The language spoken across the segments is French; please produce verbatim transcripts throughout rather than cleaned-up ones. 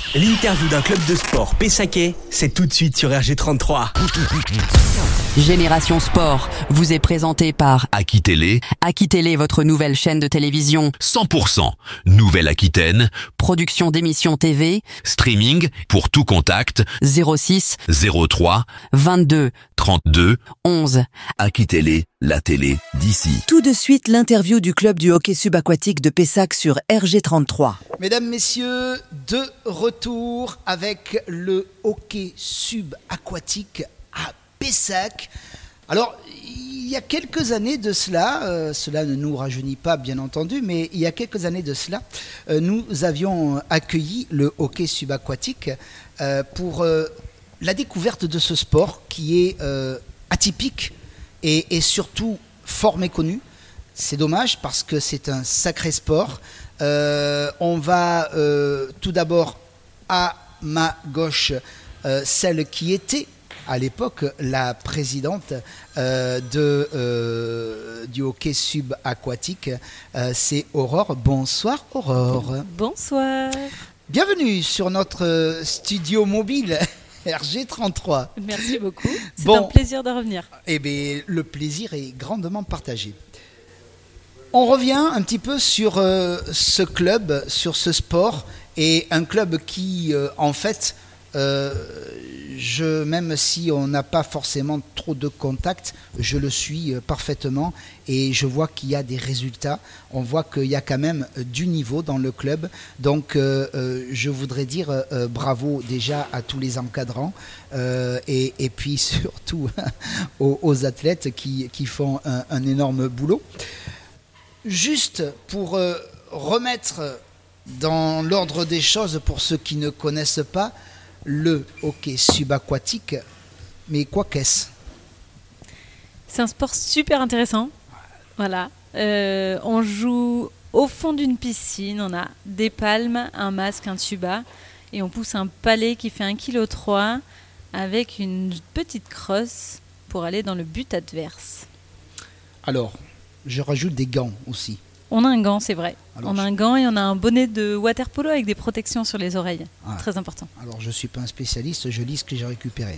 L'interview d'un club de sport Pessaquais, c'est tout de suite sur R G trente-trois. Génération Sport vous est présenté par Aquitélé. Aquitélé, votre nouvelle chaîne de télévision. cent pour cent Nouvelle-Aquitaine. Production d'émissions T V. Streaming pour tout contact. zéro six zéro trois vingt-deux trente-deux onze. Aquitélé, la télé d'ici. Tout de suite, l'interview du club du hockey subaquatique de Pessac sur R G trente-trois. Mesdames, messieurs, de retour avec le hockey subaquatique à Pessac. Alors, il y a quelques années de cela, euh, cela ne nous rajeunit pas bien entendu, mais il y a quelques années de cela, euh, nous avions accueilli le hockey subaquatique euh, pour euh, la découverte de ce sport qui est euh, atypique et, et surtout fort méconnu. C'est dommage parce que c'est un sacré sport. Euh, on va euh, tout d'abord à ma gauche, euh, celle qui était à l'époque la présidente euh, de, euh, du hockey subaquatique, euh, c'est Aurore. Bonsoir Aurore. Bonsoir. Bienvenue sur notre studio mobile R G trente-trois. Merci beaucoup, c'est bon, un plaisir de revenir. Eh bien, le plaisir est grandement partagé. On revient un petit peu sur euh, ce club, sur ce sport, et un club qui, euh, en fait, euh, je, même si on n'a pas forcément trop de contacts, je le suis euh, parfaitement et je vois qu'il y a des résultats. On voit qu'il y a quand même du niveau dans le club. Donc, euh, euh, je voudrais dire euh, bravo déjà à tous les encadrants euh, et, et puis surtout aux, aux athlètes qui, qui font un, un énorme boulot. Juste pour euh, remettre dans l'ordre des choses, pour ceux qui ne connaissent pas, le hockey subaquatique, mais quoi qu'est-ce ? C'est un sport super intéressant. Voilà. Euh, on joue au fond d'une piscine, on a des palmes, un masque, un tuba, et on pousse un palet qui fait un virgule trois kilos avec une petite crosse pour aller dans le but adverse. Alors, je rajoute des gants aussi. On a un gant, c'est vrai. Alors, on a un gant et on a un bonnet de water polo avec des protections sur les oreilles. Ah, très important. Alors, je ne suis pas un spécialiste, je lis ce que j'ai récupéré.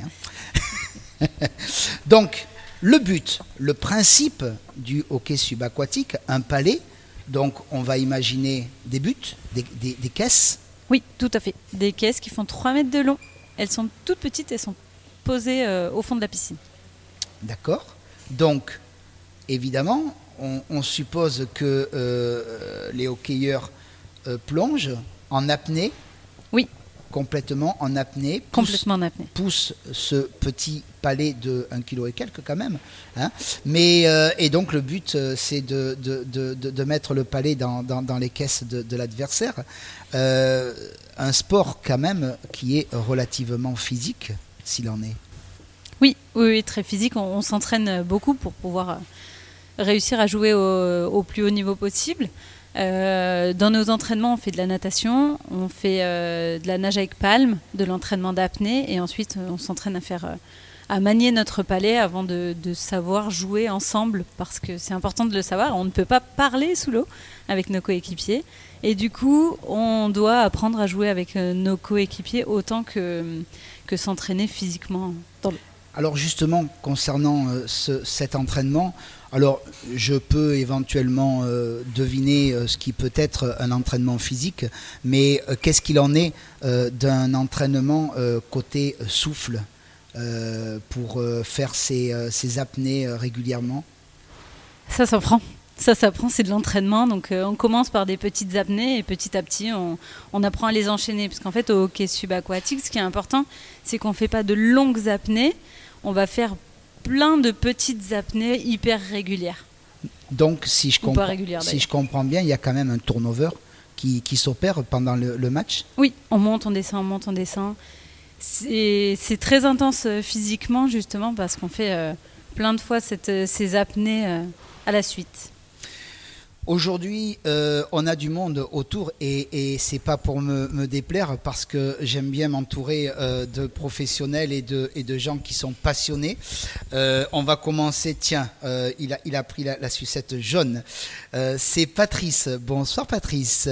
Hein. Donc, le but, le principe du hockey subaquatique, un palet. Donc, on va imaginer des buts, des, des, des caisses. Oui, tout à fait. Des caisses qui font trois mètres de long. Elles sont toutes petites, elles sont posées euh, au fond de la piscine. D'accord. Donc, évidemment, on, on suppose que euh, les hockeyeurs euh, plongent en apnée. Oui. Complètement en apnée. Poussent, complètement en apnée. Poussent ce petit palet de un kilo et quelques quand même. Hein. Mais, euh, et donc le but, euh, c'est de, de, de, de, de mettre le palet dans, dans, dans les caisses de, de l'adversaire. Euh, un sport quand même qui est relativement physique, s'il en est. Oui, oui, oui, très physique. On, on s'entraîne beaucoup pour pouvoir réussir à jouer au, au plus haut niveau possible. Euh, dans nos entraînements, on fait de la natation, on fait euh, de la nage avec palme, de l'entraînement d'apnée, et ensuite on s'entraîne à faire, euh, à manier notre palet avant de, de savoir jouer ensemble, parce que c'est important de le savoir. On ne peut pas parler sous l'eau avec nos coéquipiers, et du coup, on doit apprendre à jouer avec euh, nos coéquipiers autant que, que s'entraîner physiquement dans l'eau. Alors justement, concernant euh, ce, cet entraînement, alors je peux éventuellement euh, deviner euh, ce qui peut être un entraînement physique, mais euh, qu'est-ce qu'il en est euh, d'un entraînement euh, côté souffle euh, pour euh, faire ces, euh, ces apnées euh, régulièrement ? Ça s'apprend. Ça s'apprend, c'est de l'entraînement. Donc euh, on commence par des petites apnées et petit à petit on, on apprend à les enchaîner. Parce qu'en fait au hockey subaquatique, ce qui est important, c'est qu'on ne fait pas de longues apnées. On va faire plein de petites apnées hyper régulières. Donc, si je, compre- régulières, si je comprends bien, il y a quand même un turnover qui, qui s'opère pendant le, le match ? Oui, on monte, on descend, on monte, on descend. C'est, c'est très intense euh, physiquement, justement, parce qu'on fait euh, plein de fois cette, euh, ces apnées euh, à la suite. Aujourd'hui, euh, on a du monde autour et, et c'est pas pour me, me déplaire parce que j'aime bien m'entourer euh, de professionnels et de, et de gens qui sont passionnés. Euh, on va commencer, tiens, euh, il, a, il a pris la, la sucette jaune. Euh, c'est Patrice. Bonsoir Patrice.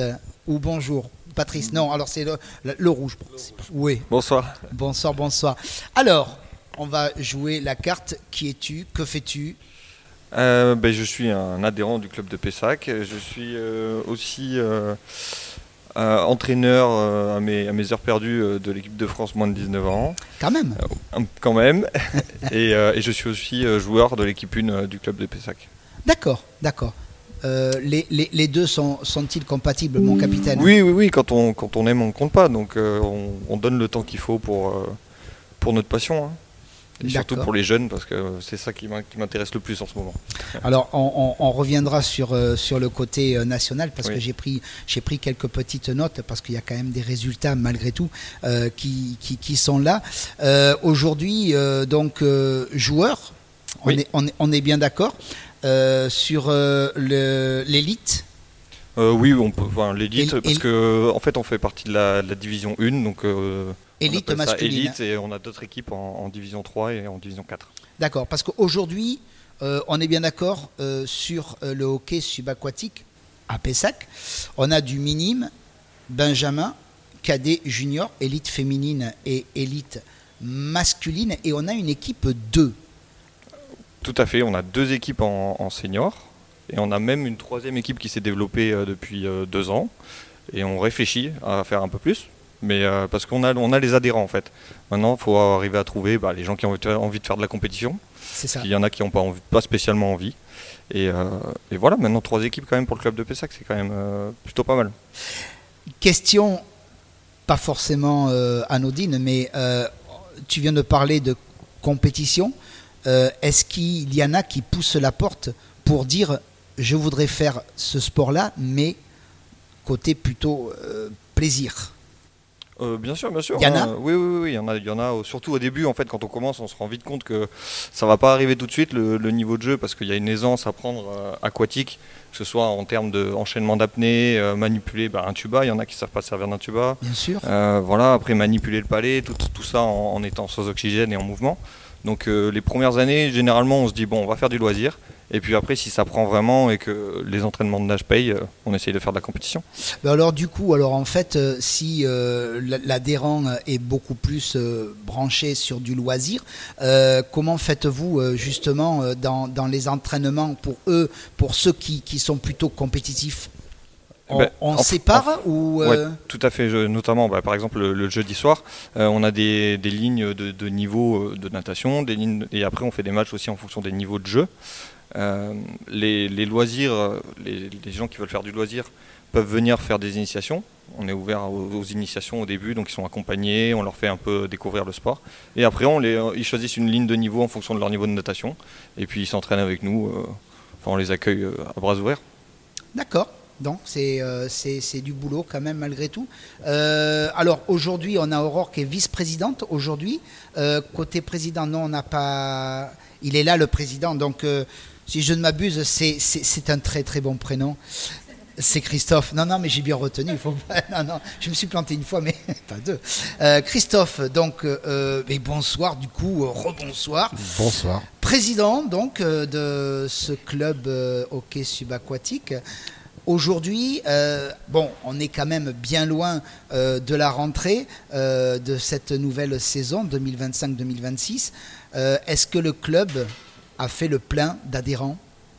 ou bonjour. Patrice, non, alors c'est le, le, le rouge. Oui. Bonsoir. Bonsoir, bonsoir. Alors, on va jouer la carte. Qui es-tu? Que fais-tu? euh, ben, Je suis un adhérent du club de Pessac. Je suis euh, aussi euh, euh, entraîneur euh, à, mes, à mes heures perdues euh, de l'équipe de France moins de dix-neuf ans. Quand même euh, Quand même. et, euh, et je suis aussi euh, joueur de l'équipe un euh, du club de Pessac. D'accord, d'accord. Euh, les, les, les deux sont, sont-ils compatibles, mon capitaine? Oui, oui, oui. Quand on, quand on aime, on ne compte pas. Donc euh, on, on donne le temps qu'il faut pour, euh, pour notre passion. Hein. Et D'accord. surtout pour les jeunes, parce que c'est ça qui m'intéresse le plus en ce moment. Alors, on, on, on reviendra sur, euh, sur le côté euh, national, parce oui. que j'ai pris, j'ai pris quelques petites notes, parce qu'il y a quand même des résultats, malgré tout, euh, qui, qui, qui sont là. Euh, aujourd'hui, euh, donc, euh, joueur, on, oui. est, on, est, on est bien d'accord. Euh, sur euh, le, l'élite euh, Oui, on peut, enfin, l'élite, et, parce et, que en fait, on fait partie de la, de la division un, donc euh, élite masculine. Élite, et on a d'autres équipes en, en division trois et en division quatre. D'accord, parce qu'aujourd'hui, euh, on est bien d'accord euh, sur euh, le hockey subaquatique à Pessac. On a du minime, benjamin, cadet, junior, élite féminine et élite masculine, et on a une équipe deux. Tout à fait, on a deux équipes en, en senior et on a même une troisième équipe qui s'est développée euh, depuis euh, deux ans et on réfléchit à faire un peu plus, mais euh, parce qu'on a, on a les adhérents en fait. Maintenant, il faut arriver à trouver bah, les gens qui ont envie de faire de la compétition. C'est ça. Il y en a qui n'ont pas, envie, pas spécialement envie. Et, euh, et voilà, maintenant trois équipes quand même pour le club de Pessac, c'est quand même euh, plutôt pas mal. Question pas forcément euh, anodine, mais euh, tu viens de parler de compétition. Euh, est-ce qu'il y en a qui poussent la porte pour dire je voudrais faire ce sport-là, mais côté plutôt euh, plaisir? Euh, bien sûr, bien sûr. Il y en a hein. Oui, oui, oui, il y en a, il y en a. Surtout au début, en fait, quand on commence, on se rend vite compte que ça va pas arriver tout de suite le, le niveau de jeu, parce qu'il y a une aisance à prendre euh, aquatique, que ce soit en termes d'enchaînement d'apnée, euh, manipuler bah, un tuba. Il y en a qui savent pas se servir d'un tuba. Bien sûr. Euh, voilà, après manipuler le palais, tout, tout ça en, en étant sans oxygène et en mouvement. Donc euh, les premières années, généralement, on se dit bon, on va faire du loisir. Et puis après, si ça prend vraiment et que les entraînements de nage payent, euh, on essaye de faire de la compétition. Ben alors du coup, alors en fait, euh, si euh, l'adhérent est beaucoup plus euh, branché sur du loisir, euh, comment faites-vous euh, justement euh, dans, dans les entraînements pour eux, pour ceux qui, qui sont plutôt compétitifs? On, ben, on en, sépare en, ou euh... ouais, tout à fait. Je, notamment, bah, par exemple, le, le jeudi soir, euh, on a des, des lignes de, de niveau de natation, des lignes, et après on fait des matchs aussi en fonction des niveaux de jeu. Euh, les, les loisirs, les, les gens qui veulent faire du loisir peuvent venir faire des initiations. On est ouvert aux, aux initiations au début, donc ils sont accompagnés, on leur fait un peu découvrir le sport. Et après, on les, ils choisissent une ligne de niveau en fonction de leur niveau de natation, et puis ils s'entraînent avec nous. Euh, enfin, on les accueille euh, à bras ouverts. D'accord. Donc c'est euh, c'est du boulot quand même malgré tout. Euh, alors aujourd'hui on a Aurore qui est vice-présidente aujourd'hui. Euh, côté président, non, on n'a pas... Il est là le président, donc euh, si je ne m'abuse, c'est un très très bon prénom. C'est Christophe. Non, non, mais j'ai bien retenu. Il faut pas... Non, non, je me suis planté une fois, mais pas deux. Euh, Christophe, donc, euh, et bonsoir, du coup, euh, rebonsoir. Bonsoir. Président, donc, euh, de ce club euh, hockey subaquatique. Aujourd'hui, euh, bon, on est quand même bien loin euh, de la rentrée euh, de cette nouvelle saison deux mille vingt-cinq deux mille vingt-six. Euh, Est-ce que le club a fait le plein d'adhérents?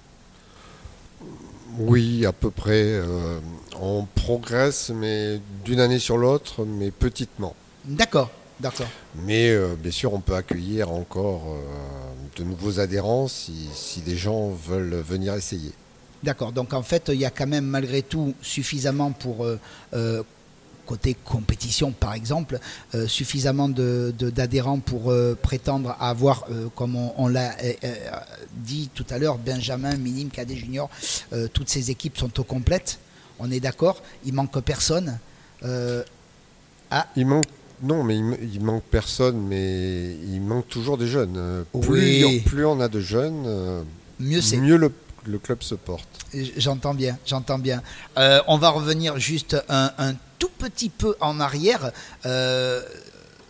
Oui, à peu près. Euh, on progresse, mais d'une année sur l'autre, mais petitement. D'accord, d'accord. Mais euh, bien sûr, on peut accueillir encore euh, de nouveaux adhérents si, si des gens veulent venir essayer. D'accord, donc en fait, il y a quand même malgré tout suffisamment pour, euh, euh, côté compétition par exemple, euh, suffisamment d'adhérents de, de, pour euh, prétendre à avoir, euh, comme on, on l'a euh, dit tout à l'heure, Benjamin, Minime, Cadet, Junior, euh, toutes ces équipes sont au complète, on est d'accord, il manque personne. Euh, ah. Il manque, non, mais il, il manque personne, mais il manque toujours des jeunes. Plus, oui. plus on a de jeunes, euh, mieux c'est. Mieux le le club se porte. J'entends bien, j'entends bien. Euh, on va revenir juste un, un tout petit peu en arrière. Euh,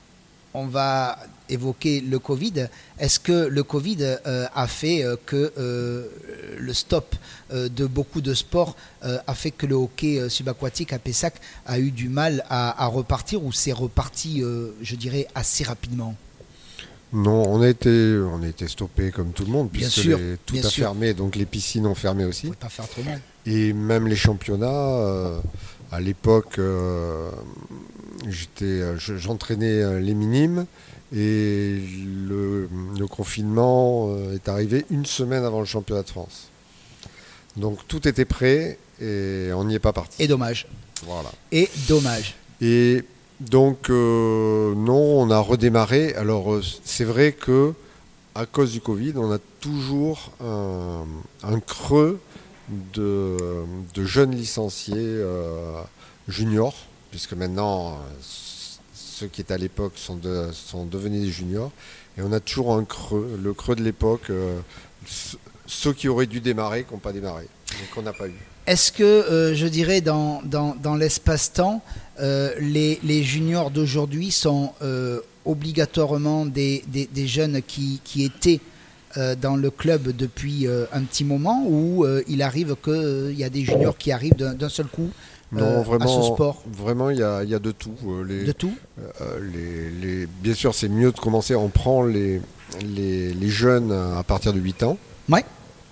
on va évoquer le Covid. Est-ce que le Covid euh, a fait euh, que euh, le stop euh, de beaucoup de sports euh, a fait que le hockey euh, subaquatique à Pessac a eu du mal à, à repartir, ou c'est reparti, euh, je dirais, assez rapidement? Non, on a été, on a été stoppé comme tout le monde, Bien puisque sûr, les- tout bien a sûr. fermé, donc les piscines ont fermé aussi. On ne peut pas faire trop mal. Et même les championnats, euh, à l'époque, euh, j'étais, euh, je- j'entraînais euh, les minimes, et le, le confinement euh, est arrivé une semaine avant le championnat de France. Donc tout était prêt et on n'y est pas parti. Et dommage. Voilà. Et dommage. Et donc, euh, non, on a redémarré. Alors, euh, c'est vrai que à cause du Covid, on a toujours un, un creux de, de jeunes licenciés euh, juniors, puisque maintenant, euh, ceux qui étaient à l'époque sont, de- sont devenus des juniors. Et on a toujours un creux, le creux de l'époque, euh, c- ceux qui auraient dû démarrer, qui n'ont pas démarré, et qu'on n'a pas eu. Est-ce que, euh, je dirais, dans, dans, dans l'espace-temps, euh, les, les juniors d'aujourd'hui sont euh, obligatoirement des, des, des jeunes qui, qui étaient euh, dans le club depuis euh, un petit moment, ou euh, il arrive qu'il y a des juniors qui arrivent d'un d'un seul coup Non, euh, vraiment, à ce sport? vraiment, il y a, il y a de tout. Euh, Les, De tout? euh, les, les- bien sûr, c'est mieux de commencer. On prend les, les, les jeunes à partir de huit ans. Ouais.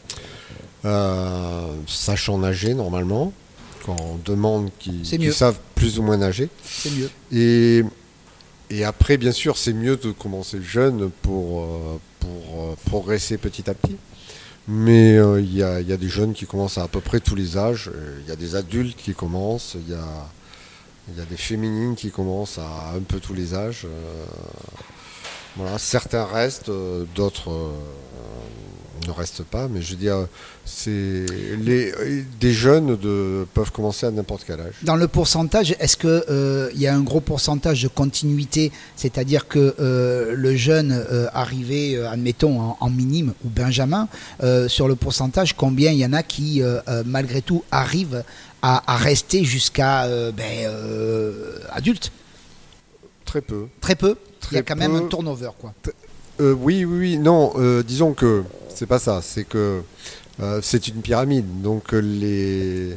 Euh, sachant nager normalement, quand on demande qu'ils C'est qu'ils mieux. savent plus ou moins nager. C'est mieux. Et, et après, bien sûr, c'est mieux de commencer jeune pour, euh, pour euh, progresser petit à petit. Mais euh, il y, a, il y a des jeunes qui commencent à à peu près tous les âges. Euh, Il y a des adultes qui commencent, il y a, il y a des féminines qui commencent à un peu tous les âges. Euh, voilà, certains restent, euh, d'autres euh, ne restent pas. Mais je veux dire, c'est les, des jeunes de, peuvent commencer à n'importe quel âge. Dans le pourcentage, est-ce qu'il euh, y a un gros pourcentage de continuité? C'est-à-dire que euh, le jeune euh, arrivé, euh, admettons, en, en minime ou benjamin, euh, sur le pourcentage, combien il y en a qui, euh, euh, malgré tout, arrivent à, à rester jusqu'à euh, ben, euh, adulte? Très peu. Très peu. Il y a Très quand même peu. un turnover, quoi. Euh, oui, oui, oui, non, euh, disons que c'est pas ça, c'est que euh, c'est une pyramide, donc euh, les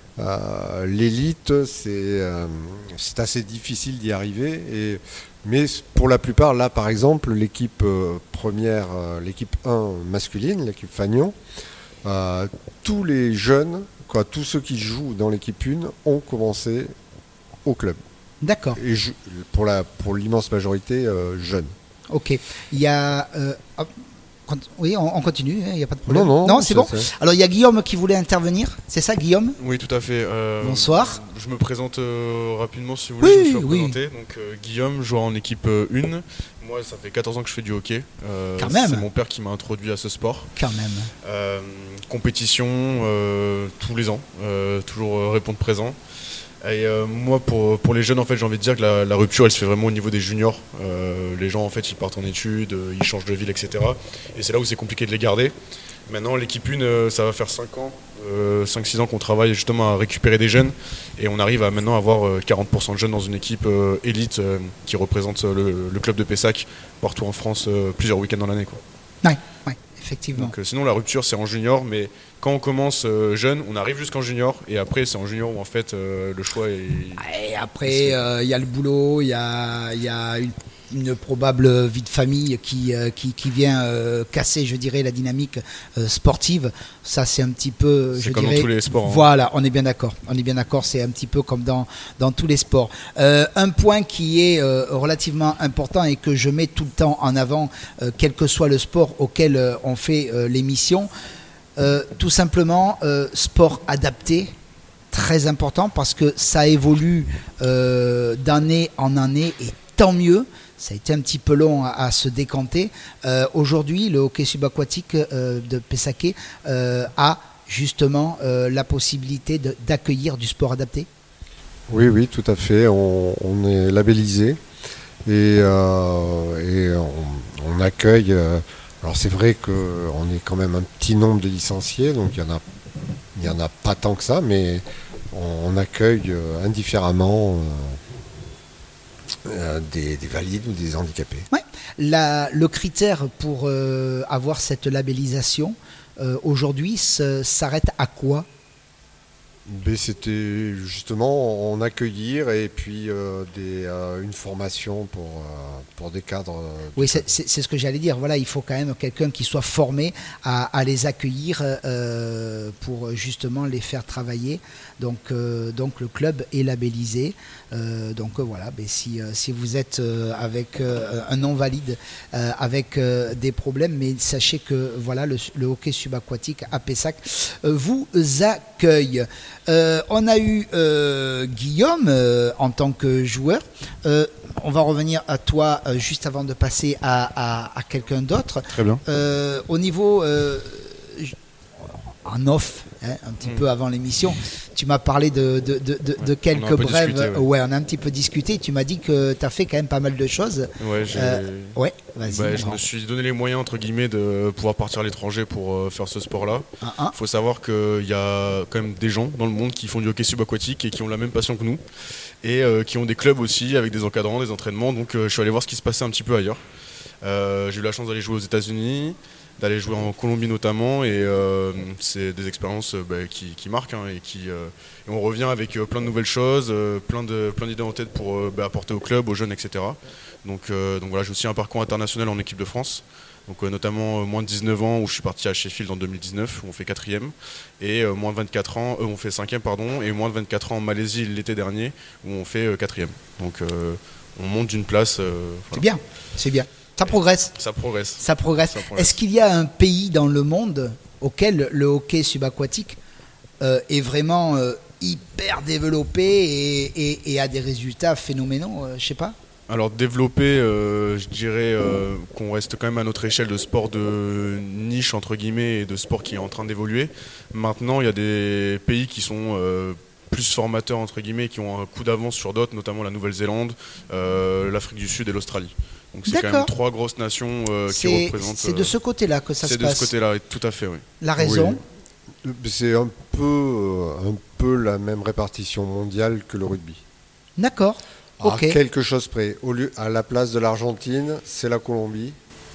euh, l'élite, c'est euh, c'est assez difficile d'y arriver, et, mais pour la plupart, là par exemple, l'équipe euh, première, euh, l'équipe un masculine, l'équipe Fagnon, euh, tous les jeunes, quoi, tous ceux qui jouent dans l'équipe un ont commencé au club, D'accord. et je- pour la pour l'immense majorité euh, jeunes. Ok. Il y a. euh, hop, cont- oui, on, on continue, il n'y a pas de problème. Non, non, c'est ça, bon. c'est- Alors, il y a Guillaume qui voulait intervenir. C'est ça, Guillaume? Oui, tout à fait. Euh, Bonsoir. Je me présente euh, rapidement si vous voulez. Oui, je me suis oui. représenté. Donc, euh, Guillaume, joueur en équipe euh, un. Moi, ça fait quatorze ans que je fais du hockey. Euh, Quand même. C'est mon père qui m'a introduit à ce sport. Quand même. Euh, compétition euh, tous les ans, euh, toujours euh, répondre présent. Et euh, moi, pour, pour les jeunes, en fait, j'ai envie de dire que la, la rupture, elle se fait vraiment au niveau des juniors. Euh, les gens, en fait, ils partent en études, euh, ils changent de ville, et cetera. Et c'est là où c'est compliqué de les garder. Maintenant, l'équipe un, euh, ça va faire cinq ans, euh, cinq six ans qu'on travaille justement à récupérer des jeunes. Et on arrive à maintenant avoir euh, quarante pour cent de jeunes dans une équipe euh, élite euh, qui représente euh, le, le club de Pessac partout en France, euh, plusieurs week-ends dans l'année, quoi. Ouais, ouais, effectivement. Donc, euh, sinon, la rupture, c'est en junior, mais quand on commence euh, jeune, on arrive jusqu'en junior, et après, c'est en junior où en fait euh, le choix est. Et après, euh, il y a le boulot, il y a, il y a une, une probable vie de famille qui, euh, qui, qui vient euh, casser, je dirais, la dynamique euh, sportive. Ça, c'est un petit peu, C'est je comme dirais. dans tous les sports, hein. Voilà, on est bien d'accord. On est bien d'accord. C'est un petit peu comme dans, dans tous les sports. Euh, un point qui est euh, relativement important et que je mets tout le temps en avant, euh, quel que soit le sport auquel euh, on fait euh, l'émission. Euh, tout simplement, euh, sport adapté, très important parce que ça évolue euh, d'année en année et tant mieux. Ça a été un petit peu long à, à se décanter. Euh, aujourd'hui, le hockey subaquatique euh, de Pessac euh, a justement euh, la possibilité de- d'accueillir du sport adapté. Oui, oui, tout à fait. On, on est labellisé et, euh, et on, on accueille. euh, alors c'est vrai qu'on est quand même un petit nombre de licenciés, donc il y en a, il y en a pas tant que ça, mais on, on accueille euh, indifféremment euh, des, des valides ou des handicapés. Ouais. La, le critère pour euh, avoir cette labellisation, euh, aujourd'hui, se- s'arrête à quoi? Mais c'était justement en accueillir et puis euh, des, euh, une formation pour, euh, pour des cadres. euh, Oui, du c'est club. c'est- c'est ce que j'allais dire. Voilà, il faut quand même quelqu'un qui soit formé à, à les accueillir euh, pour justement les faire travailler. Donc, euh, donc le club est labellisé. Euh, donc euh, voilà, ben, si, euh, si vous êtes euh, avec euh, un non valide, euh, avec euh, des problèmes, mais sachez que voilà, le, le hockey subaquatique à Pessac euh, vous accueille. Euh, on a eu euh, Guillaume euh, en tant que joueur. Euh, on va revenir à toi euh, juste avant de passer à, à- à quelqu'un d'autre. Très bien. Euh, au niveau euh, j- en off, hein, un petit Mm. peu avant l'émission, tu m'as parlé de, de, de, de- de quelques on a un peu brèves. discuté, ouais. Ouais, on a un petit peu discuté. Tu m'as dit que tu as fait quand même pas mal de choses. Ouais, j'ai- Euh, ouais, vas-y. Bah, je Laurent. me suis donné les moyens entre guillemets de pouvoir partir à l'étranger pour euh, faire ce sport-là. Un, un. Il faut savoir qu'il y a quand même des gens dans le monde qui font du hockey subaquatique et qui ont la même passion que nous et euh, qui ont des clubs aussi avec des encadrants, des entraînements. Donc euh, je suis allé voir ce qui se passait un petit peu ailleurs. Euh, j'ai eu la chance d'aller jouer aux États-Unis, d'aller jouer en Colombie notamment, et euh, c'est des expériences euh, bah, qui, qui marquent hein, et qui euh, et on revient avec euh, plein de nouvelles choses, euh, plein de plein d'idées en tête pour euh, bah, apporter au club, aux jeunes, et cetera. Donc euh, donc voilà, j'ai aussi un parcours international en équipe de France. Donc euh, notamment euh, moins de dix-neuf ans où je suis parti à Sheffield en deux mille dix-neuf où on fait quatrième, et euh, moins de vingt-quatre ans, euh, on fait cinquième pardon, et moins de vingt-quatre ans en Malaisie l'été dernier où on fait euh, quatrième. Donc euh, on monte d'une place. euh, C'est voilà. bien, c'est bien. Ça progresse. Ça progresse. Ça progresse. Ça progresse. Est-ce qu'il y a un pays dans le monde auquel le hockey subaquatique euh, est vraiment euh, hyper développé et, et- et a des résultats phénoménaux euh, Je sais pas. Alors développer, euh, je dirais euh, qu'on reste quand même à notre échelle de sport de niche entre guillemets et de sport qui est en train d'évoluer. Maintenant, il y a des pays qui sont euh, plus formateurs entre guillemets, qui ont un coup d'avance sur d'autres, notamment la Nouvelle-Zélande, euh, l'Afrique du Sud et l'Australie. Donc c'est quand D'accord. même trois grosses nations euh, qui C'est représentent. c'est de euh, ce côté-là que ça se c'est de passe. ce côté-là, tout à fait, oui. La raison Oui. C'est un peu, euh, un peu la même répartition mondiale que le rugby. D'accord. À Ok. quelque chose près. Au lieu, à la place de l'Argentine, c'est la Colombie.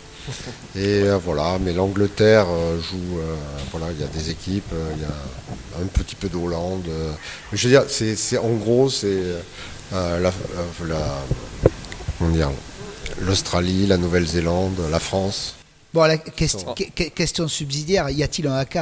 Et euh, voilà, mais l'Angleterre euh, joue. euh, voilà, il y a des équipes, euh, il y a un petit peu d'Hollande. euh. je veux dire, c'est, c'est- en gros, c'est euh, la, euh, la- comment dire, l'Australie, la Nouvelle-Zélande, la France. Bon, la question, que- que- question subsidiaire, y a-t-il un haka?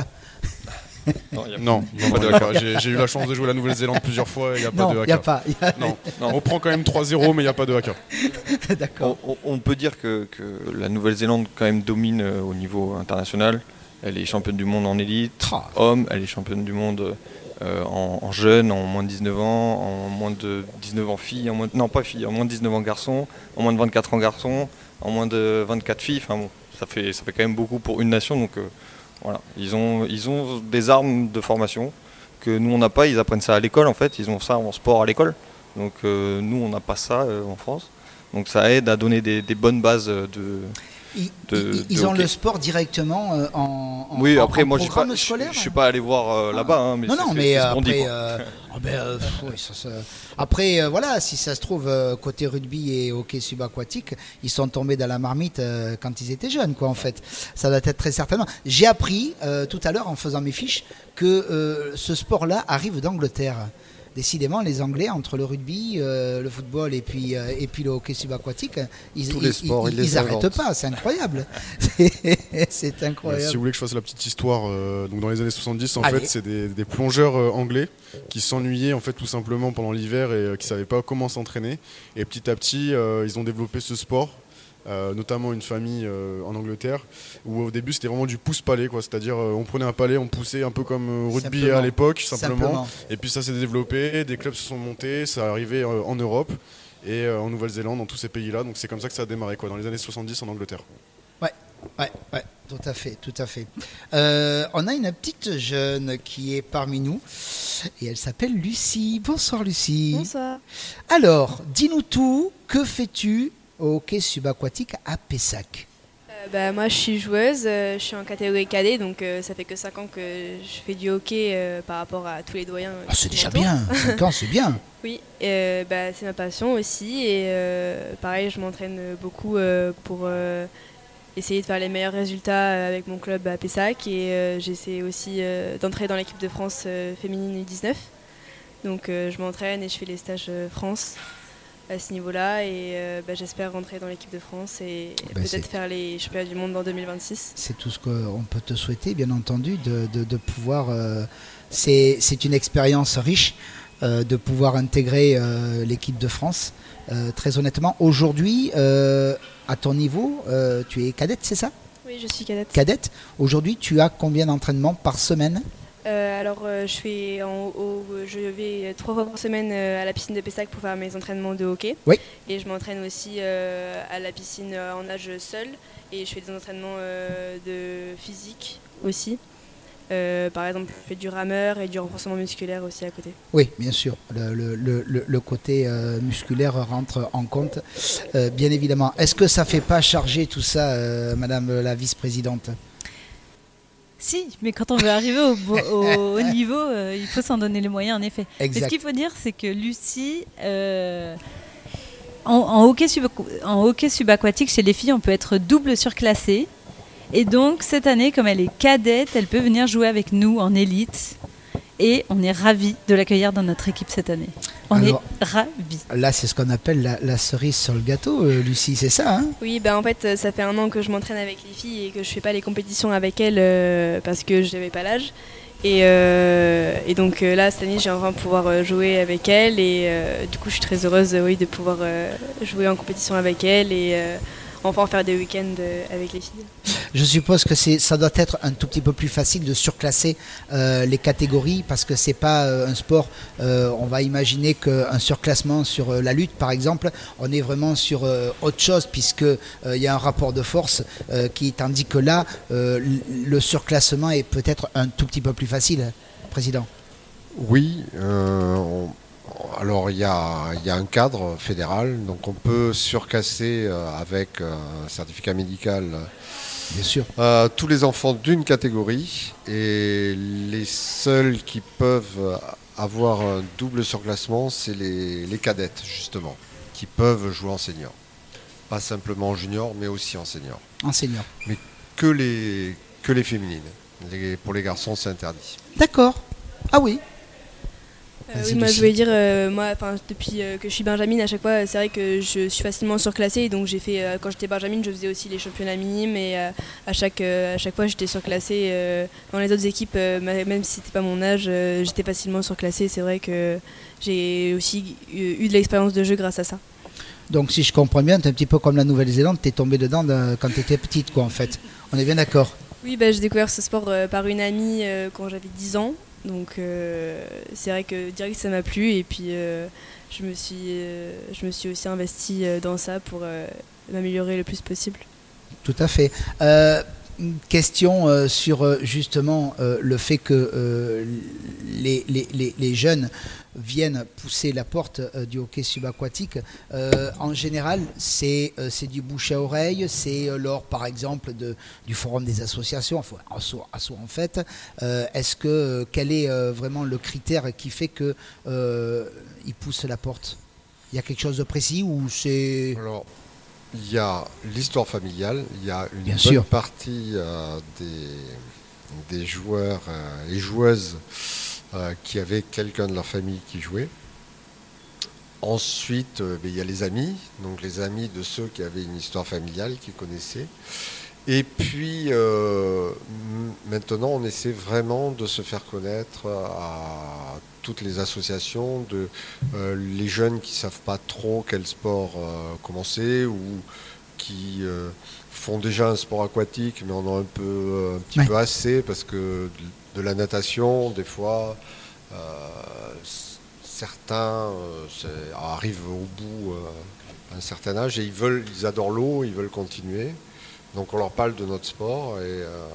Non, il y a- Non, non, pas de d'accord. haka. J'ai, j'ai eu la chance de jouer à la Nouvelle-Zélande plusieurs fois et il n'y a pas Non, de il n'y a haka. pas. y a- Non. Non. On prend quand même trois zéro, mais il n'y a pas de haka. D'accord. On, on- on peut dire que, que la Nouvelle-Zélande quand même domine euh, au niveau international. Elle est championne du monde en élite, Ah. homme, elle est championne du monde euh, en, en jeune, en moins de dix-neuf ans, en moins de dix-neuf ans filles, en moins de- non pas filles, en moins de dix-neuf ans garçons, en moins de vingt-quatre ans garçons, en moins de vingt-quatre filles. Enfin bon, ça fait, ça fait quand même beaucoup pour une nation. Donc euh, voilà, ils ont, ils ont des armes de formation que nous on n'a pas. Ils apprennent ça à l'école en fait. Ils ont ça en sport à l'école. Donc euh, nous on n'a pas ça euh, en France. Donc ça aide à donner des, des bonnes bases de. Ils, de- ils- ils de ont hockey. le sport directement euh, en, en, Oui, en- après en moi je suis programme pas, je, scolaire. je suis pas allé voir euh, Ah. là-bas. hein, mais non, c'est- non, c'est- mais c'est ce qu'on dit, après, quoi. euh, ah ben, euh, oui, ça, ça- après euh, voilà, si ça se trouve euh, côté rugby et hockey subaquatique, ils sont tombés dans la marmite euh, quand ils étaient jeunes, quoi. En fait, ça doit être très certainement. J'ai appris euh, tout à l'heure en faisant mes fiches que euh, ce sport-là arrive d'Angleterre. Décidément, les Anglais, entre le rugby, euh, le football et puis, euh, et puis le hockey subaquatique, ils Tous les sports, ils les n'arrêtent inventent. pas. C'est incroyable. C'est- C'est Ouais, incroyable. si vous voulez que je fasse la petite histoire, euh, donc dans les années soixante-dix, en Allez. fait, c'est des, des plongeurs euh, anglais qui s'ennuyaient en fait tout simplement pendant l'hiver et euh, qui savaient pas comment s'entraîner. Et petit à petit, euh, ils ont développé ce sport. Euh, notamment une famille euh, en Angleterre où au début c'était vraiment du pouce-palais, quoi. C'est-à-dire euh, on prenait un palais, on poussait un peu comme euh, rugby Simplement. à l'époque simplement. Simplement. Et puis ça s'est développé, des clubs se sont montés, ça arrivait euh, en Europe et euh, en Nouvelle-Zélande, dans tous ces pays-là. Donc c'est comme ça que ça a démarré, quoi, dans les années soixante-dix en Angleterre. Ouais, ouais, ouais, tout à fait, tout à fait. Euh, on a une petite jeune qui est parmi nous et elle s'appelle Lucie. Bonsoir Lucie. Bonsoir. Alors, dis-nous tout, que fais-tu au hockey subaquatique à Pessac? Euh, Bah, moi, je suis joueuse, euh, je suis en catégorie cadet, donc euh, ça fait que cinq ans que je fais du hockey euh, par rapport à tous les doyens. Ah, c'est déjà m'entourent. bien, cinq ans, c'est bien. Oui, euh, bah, c'est ma passion aussi, et euh, pareil, je m'entraîne beaucoup euh, pour euh, essayer de faire les meilleurs résultats avec mon club à Pessac, et euh, j'essaie aussi euh, d'entrer dans l'équipe de France euh, féminine U dix-neuf. Donc euh, je m'entraîne et je fais les stages euh, France à ce niveau-là, et euh, bah, j'espère rentrer dans l'équipe de France et Bah, peut-être c'est- faire les championnats du monde en deux mille vingt-six. C'est tout ce qu'on peut te souhaiter, bien entendu, de, de- de pouvoir. euh, c'est c'est une expérience riche euh, de pouvoir intégrer euh, l'équipe de France. Euh, très honnêtement, aujourd'hui, euh, à ton niveau, euh, tu es cadette, c'est ça? Oui, je suis cadette. Cadette. Aujourd'hui, tu as combien d'entraînements par semaine? Euh, alors euh, je fais en, au- je vais trois fois par semaine euh, à la piscine de Pessac pour faire mes entraînements de hockey. Oui. Et je m'entraîne aussi euh, à la piscine euh, en nage seul, et je fais des entraînements euh, de physique aussi. Euh, par exemple, je fais du rameur et du renforcement musculaire aussi à côté. Oui, bien sûr. Le, le- le- le- le côté euh, musculaire rentre en compte, euh, bien évidemment. Est-ce que ça ne fait pas charger tout ça, euh, Madame la vice-présidente? Si, mais quand on veut arriver au, bo- au haut niveau, euh, il faut s'en donner les moyens, en effet. Exact. Mais ce qu'il faut dire, c'est que Lucie, euh, en, en hockey sub- en hockey subaquatique, chez les filles, on peut être double surclassée. Et donc, cette année, comme elle est cadette, elle peut venir jouer avec nous en élite. Et on est ravis de l'accueillir dans notre équipe cette année. On Alors, est ravis. Là, c'est ce qu'on appelle la, la cerise sur le gâteau, euh, Lucie, c'est ça, hein? Oui, bah en fait, euh, ça fait un an que je m'entraîne avec les filles et que je fais pas les compétitions avec elles euh, parce que je n'avais pas l'âge. Et, euh, et donc euh, là, cette année, j'ai enfin pouvoir euh, jouer avec elles, et euh, du coup, je suis très heureuse, euh, oui, de pouvoir euh, jouer en compétition avec elles et euh, enfin faire des week-ends euh, avec les filles. Je suppose que c'est, ça doit être un tout petit peu plus facile de surclasser euh, les catégories, parce que c'est pas euh, un sport. euh, on va imaginer qu'un surclassement sur euh, la lutte, par exemple, on est vraiment sur euh, autre chose, puisque euh, il y a un rapport de force euh, qui, tandis que là, euh, le surclassement est peut-être un tout petit peu plus facile, Président. Oui, euh, on- alors il y a, il y a un cadre fédéral, donc on peut surclasser euh, avec un certificat médical Bien sûr. euh, tous les enfants d'une catégorie, et les seuls qui peuvent avoir un double surclassement, c'est les, les cadettes, justement, qui peuvent jouer en senior. Pas simplement en junior, mais aussi en senior. En senior. Mais que les, que les féminines. Les- pour les garçons, c'est interdit. D'accord. Ah oui. Euh, Vas-y, oui, moi Lucie. je voulais dire, euh, moi, enfin, depuis euh, que je suis benjamine, à chaque fois, c'est vrai que je suis facilement surclassée. Donc j'ai fait, euh, quand j'étais benjamine, je faisais aussi les championnats minimes, et euh, à chaque, euh, à chaque fois, j'étais surclassée. Euh, dans les autres équipes, euh, ma- même si c'était pas mon âge, euh, j'étais facilement surclassée. C'est vrai que j'ai aussi eu, eu de l'expérience de jeu grâce à ça. Donc si je comprends bien, tu es un petit peu comme la Nouvelle-Zélande, tu es tombée dedans de- quand tu étais petite, quoi, en fait. On est bien d'accord. Oui, bah, j'ai découvert ce sport euh, par une amie euh, quand j'avais dix ans. Donc euh, c'est vrai que direct ça m'a plu, et puis euh, je, me suis, euh, je me suis aussi investie euh, dans ça pour euh, m'améliorer le plus possible. Tout à fait. Euh, une question euh, sur euh, justement euh, le fait que euh, les, les- les- les jeunes viennent pousser la porte euh, du hockey subaquatique. Euh, en général, c'est euh, c'est du bouche à oreille, c'est euh, lors par exemple de, du forum des associations, enfin, asso, asso en fait. Euh, Est-ce que euh, quel est euh, vraiment le critère qui fait que euh, ils poussent la porte? Il y a quelque chose de précis ou c'est... Alors, il y a l'histoire familiale, il y a une Bien bonne sûr. partie euh, des, des joueurs euh, et joueuses euh, qui avaient quelqu'un de leur famille qui jouait. Ensuite, euh, ben, il y a les amis, donc les amis de ceux qui avaient une histoire familiale, qui connaissaient. Et puis, euh, m- maintenant, on essaie vraiment de se faire connaître à toutes les associations, de, euh, les jeunes qui ne savent pas trop quel sport euh, commencer, ou qui euh, font déjà un sport aquatique, mais en ont un, peu, euh, un petit Ouais. peu assez, parce que de, de la natation, des fois, euh, c- certains euh, c'est- arrivent au bout euh, à un certain âge, et ils, veulent, ils adorent l'eau, ils veulent continuer. Donc on leur parle de notre sport, et, euh,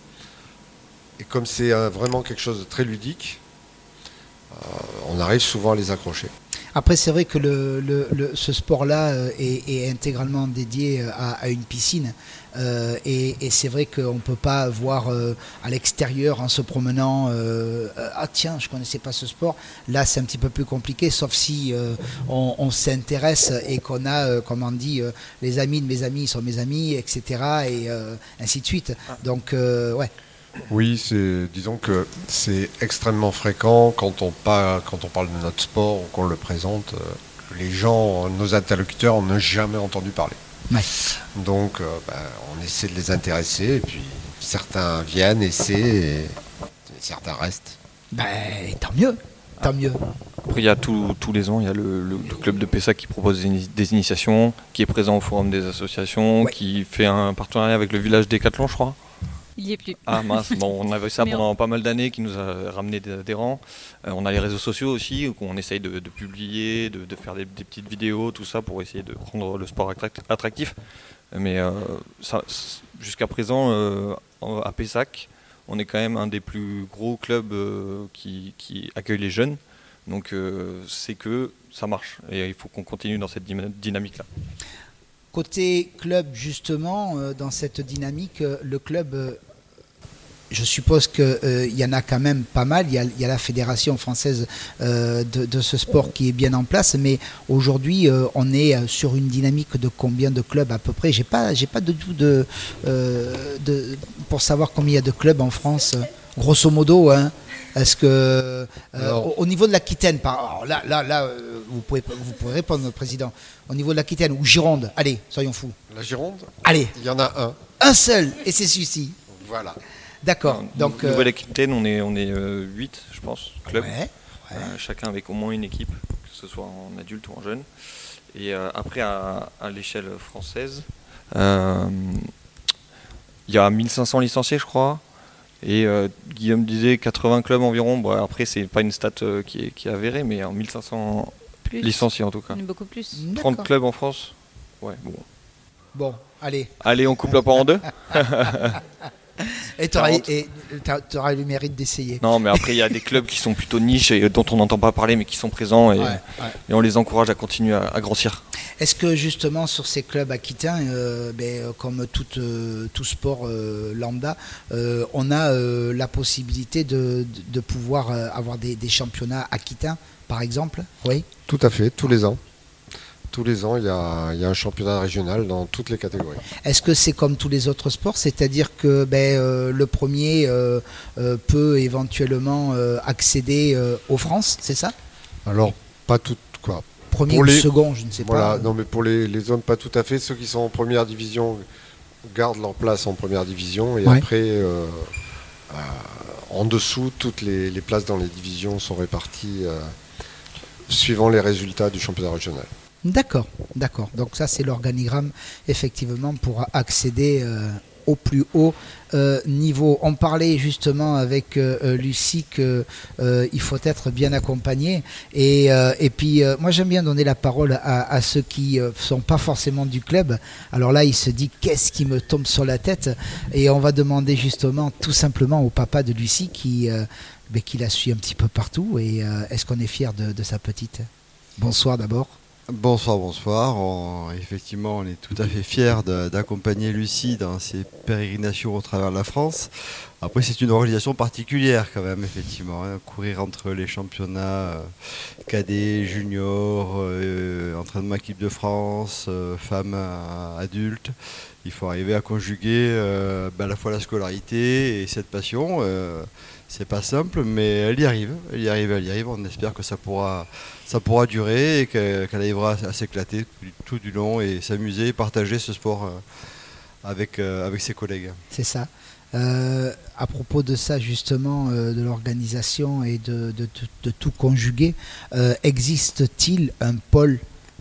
et comme c'est euh, vraiment quelque chose de très ludique, euh, on arrive souvent à les accrocher. Après, c'est vrai que le, le, le, ce sport-là euh, est, est intégralement dédié à, à une piscine. Euh, et, et c'est vrai qu'on ne peut pas voir euh, à l'extérieur en se promenant euh, ah tiens, je ne connaissais pas ce sport. Là, c'est un petit peu plus compliqué, sauf si euh, on, on s'intéresse et qu'on a, euh, comme on dit, euh, les amis de mes amis sont mes amis, et cetera. Et euh, ainsi de suite. Donc, euh, ouais. Oui, c'est, disons que c'est extrêmement fréquent quand on, pas, quand on parle de notre sport ou qu'on le présente. Euh, les gens, nos interlocuteurs, n'ont jamais entendu parler. Ouais. Donc, euh, bah, on essaie de les intéresser, et puis certains viennent, essaient, et, et certains restent. Ben, tant mieux, tant mieux. Après, il y a tout- tous les ans, il y a le, le- le club de Pessac qui propose des, ini- des initiations, qui est présent au forum des associations, Ouais. qui fait un partenariat avec le village Décathlon, je crois. Il y est plus. Ah mince, bon, on avait ça Mais pendant pas mal d'années qui nous a ramené des adhérents. Euh, on a les réseaux sociaux aussi, où on essaye de, de publier, de, de faire des, des petites vidéos, tout ça pour essayer de rendre le sport attract- attractif. Mais euh, ça- c- jusqu'à présent, euh, en- à Pessac, on est quand même un des plus gros clubs euh, qui, qui accueille les jeunes. Donc euh, c'est que ça marche et il faut qu'on continue dans cette dyma- dynamique-là. Côté club, justement, euh, dans cette dynamique, euh, le club, euh, je suppose qu'il euh, y en a quand même pas mal. Il y a, il y a la fédération française euh, de, de ce sport qui est bien en place. Mais aujourd'hui, euh, on est euh, sur une dynamique de combien de clubs à peu près? J'ai pas, j'ai pas de tout de, euh, de, pour savoir combien il y a de clubs en France, grosso modo. Hein. Est-ce que euh, Alors- au, au niveau de l'Aquitaine, par, alors là, là, là, euh, vous pouvez, vous pouvez répondre, président. Au niveau de l'Aquitaine ou Gironde, allez, soyons fous. La Gironde, Allez, il y en a un. un seul, et c'est celui-ci. Voilà. D'accord. Donc, Donc, euh, Nouvelle-Aquitaine, on est, on est euh, huit, je pense, clubs. ouais, ouais. Euh, chacun avec au moins une équipe, que ce soit en adulte ou en jeune. Et euh, après, à, à l'échelle française, euh, il y a mille cinq cents licenciés, je crois. Et euh, Guillaume disait quatre-vingts clubs environ. Bon, après, c'est pas une stat euh, qui, est, qui est avérée, mais en mille cinq cents Plus. licenciés en tout cas. On est beaucoup plus. trente D'accord. clubs en France. Ouais, bon. Bon, allez. Allez, on coupe la part en deux. Et tu auras quarante. le mérite d'essayer. Non, mais après, il y a des clubs qui sont plutôt niches et dont on n'entend pas parler, mais qui sont présents. Et, Ouais, ouais. et on les encourage à continuer à, à grossir. Est-ce que justement sur ces clubs aquitains, euh, ben, euh, comme tout, euh, tout sport euh, lambda, euh, on a euh, la possibilité de, de, de pouvoir euh, avoir des, des championnats aquitains, par exemple? Oui. Tout à fait, tous les ans. Tous les ans, il y a, il y a un championnat régional dans toutes les catégories. Est-ce que c'est comme tous les autres sports, c'est-à-dire que ben, euh, le premier euh, euh, peut éventuellement euh, accéder euh, aux France, c'est ça? Alors, pas tout, quoi. Premier Pour ou les- second, je ne sais Voilà, pas. non, mais pour les, les zones, pas tout à fait. Ceux qui sont en première division gardent leur place en première division. Et Ouais. après, euh, euh, en dessous, toutes les, les places dans les divisions sont réparties euh, suivant les résultats du championnat régional. D'accord, d'accord. Donc ça, c'est l'organigramme, effectivement, pour accéder euh, au plus haut euh, niveau. On parlait justement avec euh, Lucie qu'il euh, faut être bien accompagné. Et, euh, et puis, euh, moi, j'aime bien donner la parole à, à ceux qui ne sont pas forcément du club. Alors là, il se dit, qu'est-ce qui me tombe sur la tête? Et on va demander justement, tout simplement, au papa de Lucie qui, euh, ben, qui la suit un petit peu partout. Et euh, est-ce qu'on est fier de, de sa petite? Bonsoir d'abord. Bonsoir, bonsoir. On- effectivement, on est tout à fait fiers de- d'accompagner Lucie dans ses pérégrinations au travers de la France. Après, c'est une organisation particulière quand même, effectivement. hein. Courir entre les championnats euh, cadets, juniors, euh, entraînement équipe de France, euh, femmes euh, adultes. Il faut arriver à conjuguer euh, ben, à la fois la scolarité et cette passion. Euh, c'est pas simple, mais elle y arrive. Elle y arrive, elle y arrive. On espère que ça pourra, ça pourra durer et que- qu'elle arrivera à s'éclater tout du long et s'amuser, partager ce sport euh, avec, euh, avec ses collègues. C'est ça. Euh, à propos de ça, justement, euh, de l'organisation et de, de- de- de tout conjuguer, euh, existe-t-il un pôle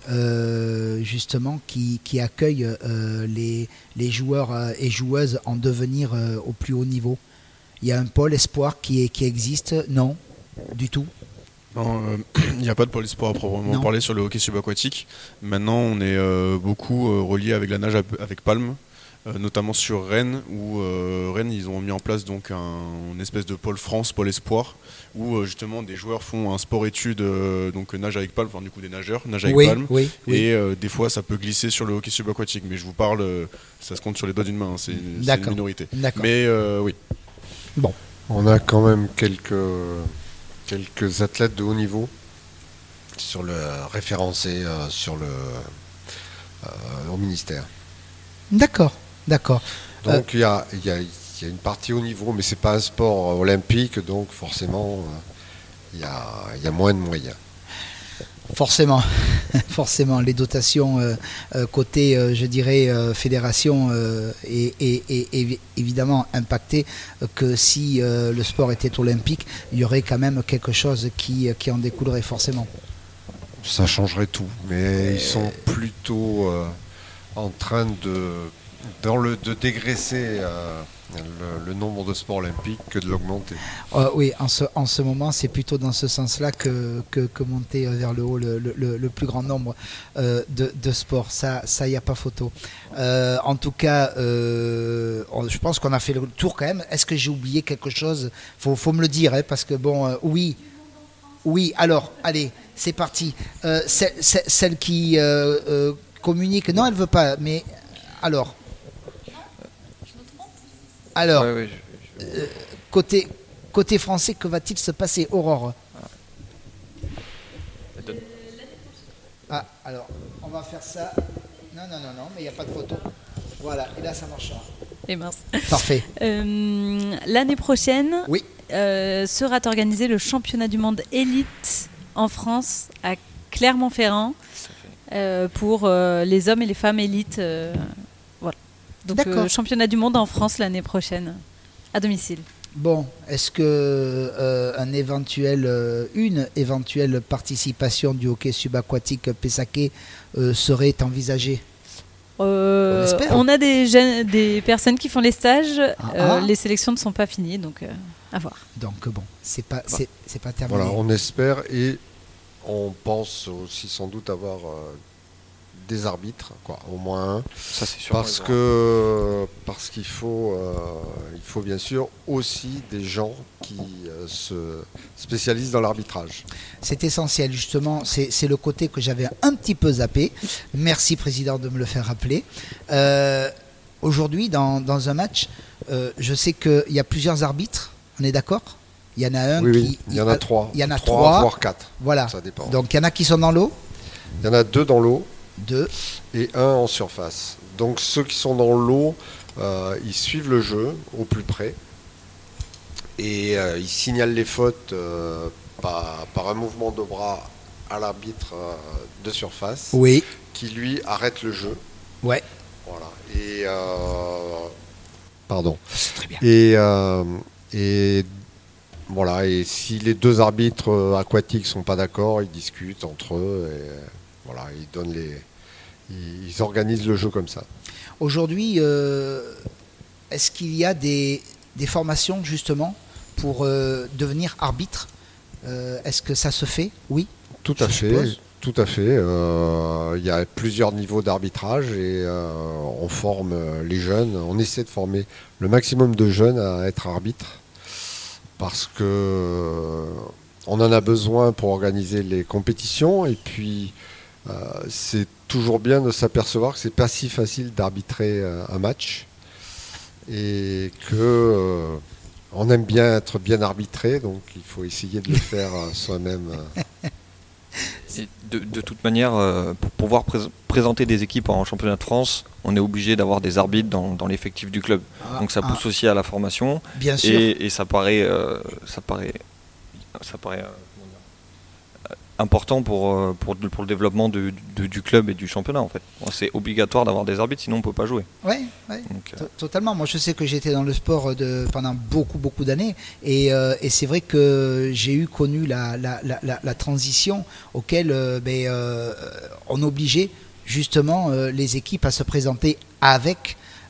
euh, justement qui, qui accueille euh, les, les joueurs euh, et joueuses en devenir euh, au plus haut niveau? Il y a un pôle espoir qui, est, qui existe? Non, du tout. Non, euh, il n'y a pas de pôle espoir à proprement Non. parler sur le hockey subaquatique. Maintenant, on est euh, beaucoup euh, relié avec la nage ap- avec Palme. euh, notamment sur Rennes, où euh, Rennes ils ont mis en place donc un, une espèce de pôle France, pôle espoir, où euh, justement des joueurs font un sport-études, euh, donc nage avec palme, enfin du coup des nageurs, nage avec Oui, palme, oui, oui. et euh, des fois ça peut glisser sur le hockey subaquatique, mais je vous parle, euh, ça se compte sur les doigts d'une main, hein, c'est c'est une D'accord. minorité. D'accord. Mais euh, oui. Bon. On a quand même quelques, quelques athlètes de haut niveau sur le référencés euh, sur le, euh, au ministère. D'accord, d'accord. Donc il y, a, il y, a, il y a une partie haut niveau, mais c'est pas un sport olympique, donc forcément euh, il y, a, il y a moins de moyens. Forcément, forcément, les dotations euh, euh, côté, euh, je dirais, euh, fédération euh, est, est- est- est évidemment impactées euh, que si euh, le sport était olympique, il y aurait quand même quelque chose qui, qui en découlerait forcément. Ça changerait tout, mais ils sont plutôt euh, en train de, dans le, de dégraisser euh, le, le nombre de sports olympiques que de l'augmenter. Euh, oui, en ce, en ce moment, c'est plutôt dans ce sens-là que, que, que monter vers le haut le, le- le- le plus grand nombre euh, de, de sports. Ça, ça, il n'y a pas photo. Euh, en tout cas, euh, on- je pense qu'on a fait le tour quand même. Est-ce que j'ai oublié quelque chose ? Faut, faut me le dire, hein, parce que bon, euh, oui. Oui, alors, allez, c'est parti. Euh, celle, celle- celle qui euh, euh, communique, non, elle veut pas, mais alors. Alors, Ouais, ouais, je- euh, côté, côté français, que va-t-il se passer, Aurore ? Ah, alors, on va faire ça. Non, non, non, non, mais il n'y a pas de photo. Voilà, et là, ça marchera. Et mince. Parfait. Euh, L'année prochaine Oui. euh, sera organisé le championnat du monde élite en France à Clermont-Ferrand euh, pour euh, les hommes et les femmes élites. euh, voilà. Donc D'accord. euh, championnat du monde en France l'année prochaine à domicile. Bon, est-ce que euh, un éventuel, euh, une éventuelle participation du hockey subaquatique Pessaquet euh, serait envisagée ? Euh, On espère. on a des, jeunes- des personnes qui font les stages. euh, ah. Les sélections ne sont pas finies, donc euh, à voir. Donc bon, c'est pas, c'est, c'est pas terminé. Voilà, on espère et on pense aussi sans doute avoir euh, des arbitres, quoi, au moins un. Ça, c'est sûr. Parce que parce qu'il faut euh, il faut bien sûr aussi des gens qui euh, se spécialisent dans l'arbitrage. C'est essentiel, justement. C'est, c'est le côté que j'avais un petit peu zappé. Merci, Président, de me le faire rappeler. Euh, aujourd'hui, dans, dans un match, euh, je sais qu'il y a plusieurs arbitres. On est d'accord ? Il y en a un Oui, qui. oui, il y en a trois. Il y en a trois, trois. voire quatre. Voilà. Ça dépend. Donc, il y en a qui sont dans l'eau. Il y en a deux dans l'eau. Deux. Et un en surface. Donc ceux qui sont dans l'eau, euh, ils suivent le jeu au plus près et euh, ils signalent les fautes euh, par, par un mouvement de bras à l'arbitre euh, de surface, Oui. qui lui arrête le jeu. Ouais. Voilà. Et euh, pardon. C'est très bien. Et, euh, et voilà. Et si les deux arbitres euh, aquatiques sont pas d'accord, ils discutent entre eux et euh, voilà, ils donnent les, ils, ils organisent le jeu comme ça. Aujourd'hui, euh, est-ce qu'il y a des, des formations, justement, pour euh, devenir arbitre ? Euh, Est-ce que ça se fait ? Oui. Tout à Je fait, suppose. tout à fait. Euh, il y a plusieurs niveaux d'arbitrage et euh, on forme les jeunes. On essaie de former le maximum de jeunes à être arbitres parce que euh, on en a besoin pour organiser les compétitions et puis euh, c'est toujours bien de s'apercevoir que c'est pas si facile d'arbitrer euh, un match et que euh, on aime bien être bien arbitré, donc il faut essayer de le faire euh, soi-même. euh. Et de, de toute manière, euh, pour pouvoir prés- présenter des équipes en championnat de France, on est obligé d'avoir des arbitres dans, dans l'effectif du club. Ah, Donc ça ah. pousse aussi à la formation. Bien sûr. Et, et ça paraît, euh, ça paraît, ça paraît euh, comment dire, euh, important pour, euh, pour, pour le développement de- de- du club et du championnat en fait. Bon, c'est obligatoire d'avoir des arbitres, sinon on ne peut pas jouer. Oui, ouais, Donc, euh, to- totalement. Moi, je sais que j'étais dans le sport de, pendant beaucoup, beaucoup d'années. Et, euh, et c'est vrai que j'ai eu connu la, la, la, la- la transition auquel euh, ben, euh, on obligeait justement euh, les équipes à se présenter avec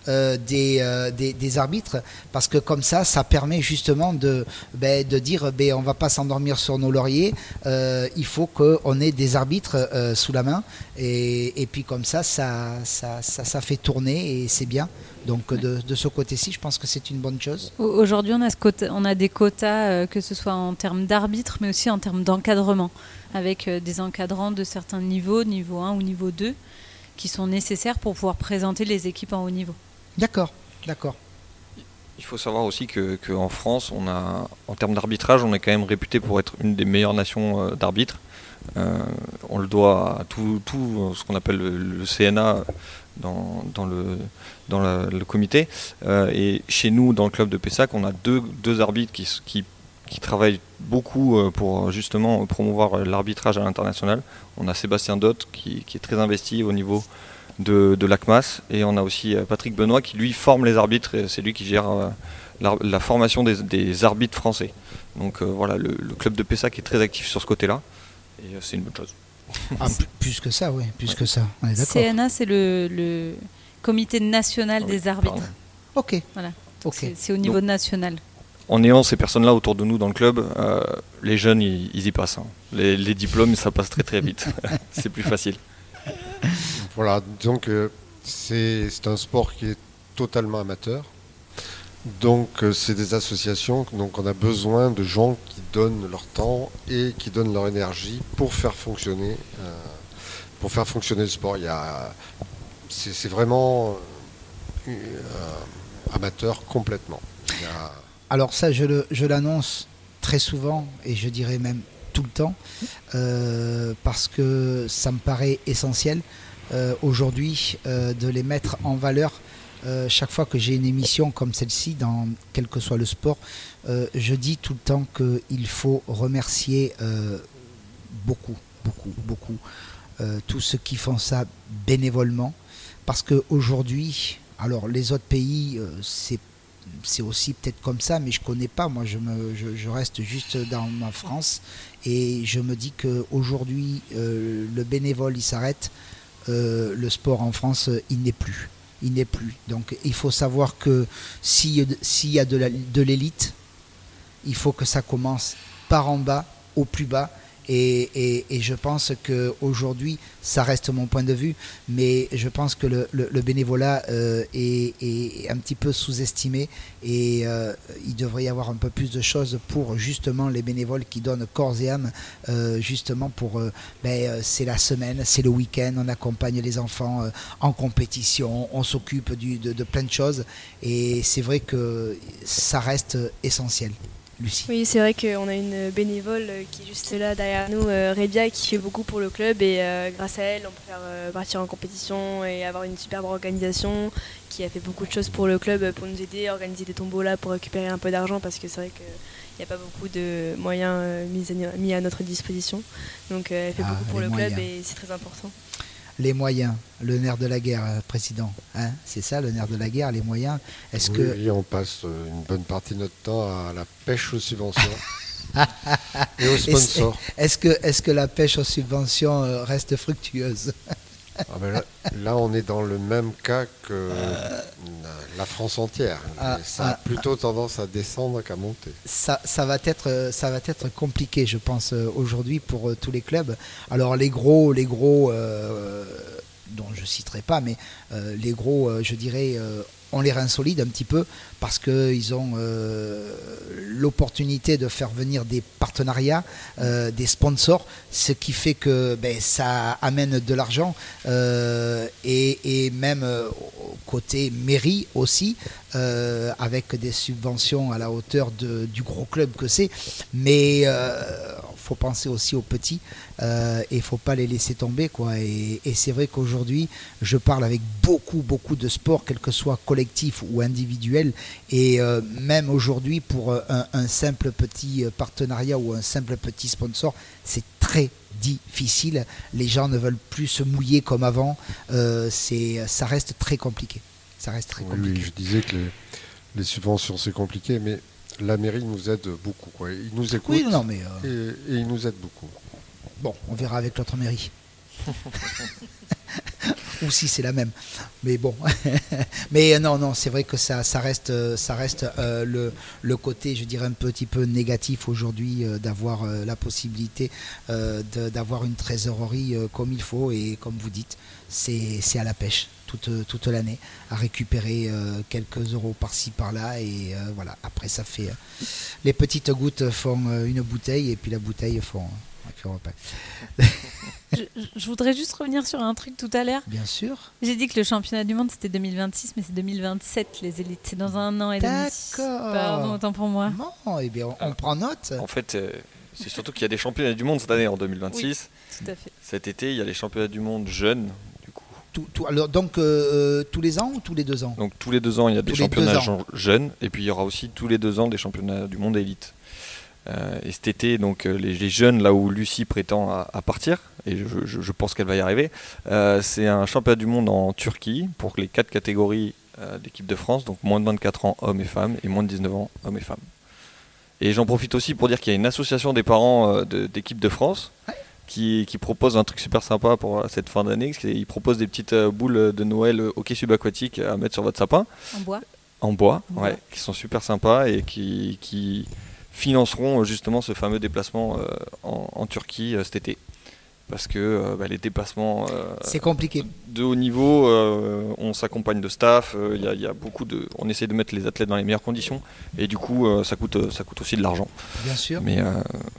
euh, des, euh, des, des arbitres, parce que comme ça, ça permet justement de, ben, de dire ben, on ne va pas s'endormir sur nos lauriers, euh, il faut qu'on ait des arbitres euh, sous la main, et, et puis comme ça ça, ça, ça, ça fait tourner et c'est bien. Donc de, de ce côté-ci, je pense que c'est une bonne chose. Aujourd'hui, on a, ce quota, on a des quotas, euh, que ce soit en termes d'arbitre, mais aussi en termes d'encadrement, avec euh, des encadrants de certains niveaux, niveau un ou niveau deux, qui sont nécessaires pour pouvoir présenter les équipes en haut niveau. D'accord, d'accord. Il faut savoir aussi que, qu'en France, on a, en termes d'arbitrage, on est quand même réputé pour être une des meilleures nations euh, d'arbitres. Euh, on le doit à tout, tout ce qu'on appelle le, le C N A dans, dans, le, dans la, le comité. Euh, et chez nous, dans le club de Pessac, on a deux, deux arbitres qui, qui, qui travaillent beaucoup pour justement promouvoir l'arbitrage à l'international. On a Sébastien Dott qui, qui est très investi au niveau de, de l'A C M A S, et on a aussi Patrick Benoît qui lui forme les arbitres, et c'est lui qui gère euh, la, la formation des, des arbitres français. Donc euh, voilà, le, le club de Pessac est très actif sur ce côté-là. Et c'est une bonne chose. Ah, plus que ça, oui, plus ouais. que ça, on est d'accord. C N A, c'est le, le comité national oui, des arbitres. Pardon. Ok. Voilà. Okay. C'est, c'est au niveau Donc, national. En ayant ces personnes-là autour de nous dans le club, euh, les jeunes, ils, ils y passent. Hein. Les, les diplômes, ça passe très très vite. C'est plus facile. Voilà, donc euh, c'est, c'est un sport qui est totalement amateur. Donc euh, c'est des associations, donc on a besoin de gens qui donnent leur temps et qui donnent leur énergie pour faire fonctionner, euh, pour faire fonctionner le sport. Il y a, c'est, c'est vraiment euh, amateur complètement. Il y a... Alors ça, je, le, je l'annonce très souvent et je dirais même tout le temps, euh, parce que ça me paraît essentiel euh, aujourd'hui euh, de les mettre en valeur. Euh, chaque fois que j'ai une émission comme celle-ci, dans quel que soit le sport, euh, je dis tout le temps qu'il faut remercier euh, beaucoup, beaucoup, beaucoup euh, tous ceux qui font ça bénévolement, parce qu'aujourd'hui, alors les autres pays, euh, c'est, c'est aussi peut-être comme ça, mais je ne connais pas, moi je, me, je, je reste juste dans ma France, et je me dis qu'aujourd'hui, euh, le bénévole il s'arrête, euh, le sport en France, il n'est plus. Il n'est plus. Donc il faut savoir que s'il s'il y a de, la, de l'élite, il faut que ça commence par en bas, au plus bas. Et, et, et je pense qu'aujourd'hui, ça reste mon point de vue, mais je pense que le, le, le bénévolat euh, est, est un petit peu sous-estimé, et euh, il devrait y avoir un peu plus de choses pour justement les bénévoles qui donnent corps et âme, euh, justement pour, euh, ben, c'est la semaine, c'est le week-end, on accompagne les enfants euh, en compétition, on s'occupe du, de, de plein de choses, et c'est vrai que ça reste essentiel. Lucie. Oui, c'est vrai qu'on a une bénévole qui est juste là derrière nous, euh, Rebia, qui fait beaucoup pour le club, et euh, grâce à elle, on peut faire euh, partir en compétition et avoir une superbe organisation, qui a fait beaucoup de choses pour le club, pour nous aider, organiser des tombolas pour récupérer un peu d'argent, parce que c'est vrai qu'il n'y a pas beaucoup de moyens euh, mis, à, mis à notre disposition. Donc euh, elle fait ah, beaucoup pour le moyens. club, et c'est très important. Les moyens, le nerf de la guerre, président, hein, c'est ça le nerf de la guerre, les moyens. Est-ce oui, que... oui, on passe une bonne partie de notre temps à la pêche aux subventions et aux sponsors. Est-ce, est-ce, que, est-ce que la pêche aux subventions reste fructueuse? Ah ben là, là, on est dans le même cas que euh, la France entière. Ah, ça a ah, plutôt tendance à descendre qu'à monter. Ça, ça, va être, ça va être compliqué, je pense, aujourd'hui pour euh, tous les clubs. Alors les gros, les gros euh, dont je ne citerai pas, mais euh, les gros, euh, je dirais, euh, ont les reins solides un petit peu, parce qu'ils ont euh, l'opportunité de faire venir des partenariats, euh, des sponsors, ce qui fait que ben, ça amène de l'argent, euh, et, et même euh, côté mairie aussi, euh, avec des subventions à la hauteur de, du gros club que c'est. Mais il euh, faut penser aussi aux petits, euh, et il ne faut pas les laisser tomber, quoi. Et, et c'est vrai qu'aujourd'hui, je parle avec beaucoup, beaucoup de sports, quel que soit collectif ou individuel, et euh, même aujourd'hui, pour un, un simple petit partenariat ou un simple petit sponsor, c'est très difficile. Les gens ne veulent plus se mouiller comme avant. Euh, c'est, ça reste très compliqué. Ça reste très oui, compliqué. Oui, je disais que les, les subventions, c'est compliqué, mais la mairie nous aide beaucoup, quoi. Ils nous écoutent, oui, non, mais euh... et, et ils nous aident beaucoup. Bon, on verra avec l'autre mairie. ou si c'est la même. Mais bon, mais non, non, c'est vrai que ça, ça reste, ça reste euh, le, le côté, je dirais, un petit peu négatif aujourd'hui euh, d'avoir euh, la possibilité euh, de, d'avoir une trésorerie euh, comme il faut et comme vous dites, c'est, c'est à la pêche toute, toute l'année, à récupérer euh, quelques euros par-ci par-là et euh, voilà. Après, ça fait euh, les petites gouttes font euh, une bouteille et puis la bouteille font. je, je voudrais juste revenir sur un truc tout à l'heure. Bien sûr. J'ai dit que le championnat du monde c'était deux mille vingt-six, mais c'est deux mille vingt-sept les élites. C'est dans un an et demi. D'accord. Pardon, autant pour moi. Non, eh bien, on, on prend note. En fait, euh, c'est surtout qu'il y a des championnats du monde cette année en deux mille vingt-six. Oui, tout à fait. Cet été, il y a les championnats du monde jeunes. Du coup. Tout, tout, alors, donc euh, tous les ans ou tous les deux ans? Donc tous les deux ans, il y a des tous championnats jeunes, et puis il y aura aussi tous les deux ans des championnats du monde élite. Euh, et cet été, donc euh, les, les jeunes, là où Lucie prétend à, à partir, et je, je, je pense qu'elle va y arriver, euh, c'est un championnat du monde en Turquie pour les quatre catégories euh, d'équipe de France, donc moins de vingt-quatre ans, hommes et femmes, et moins de dix-neuf ans, hommes et femmes. Et j'en profite aussi pour dire qu'il y a une association des parents euh, de, d'équipe de France ouais. qui, qui propose un truc super sympa pour euh, cette fin d'année. Ils proposent des petites euh, boules de Noël euh, hockey subaquatique à mettre sur votre sapin. En bois. En bois, en ouais, bois. Qui sont super sympas et qui... qui financeront justement ce fameux déplacement euh, en, en Turquie euh, cet été. Parce que euh, bah, les déplacements euh, c'est compliqué. De haut niveau, euh, on s'accompagne de staff, il euh, y, y a beaucoup de, on essaie de mettre les athlètes dans les meilleures conditions et du coup euh, ça, coûte, ça coûte aussi de l'argent. Bien sûr. Mais euh,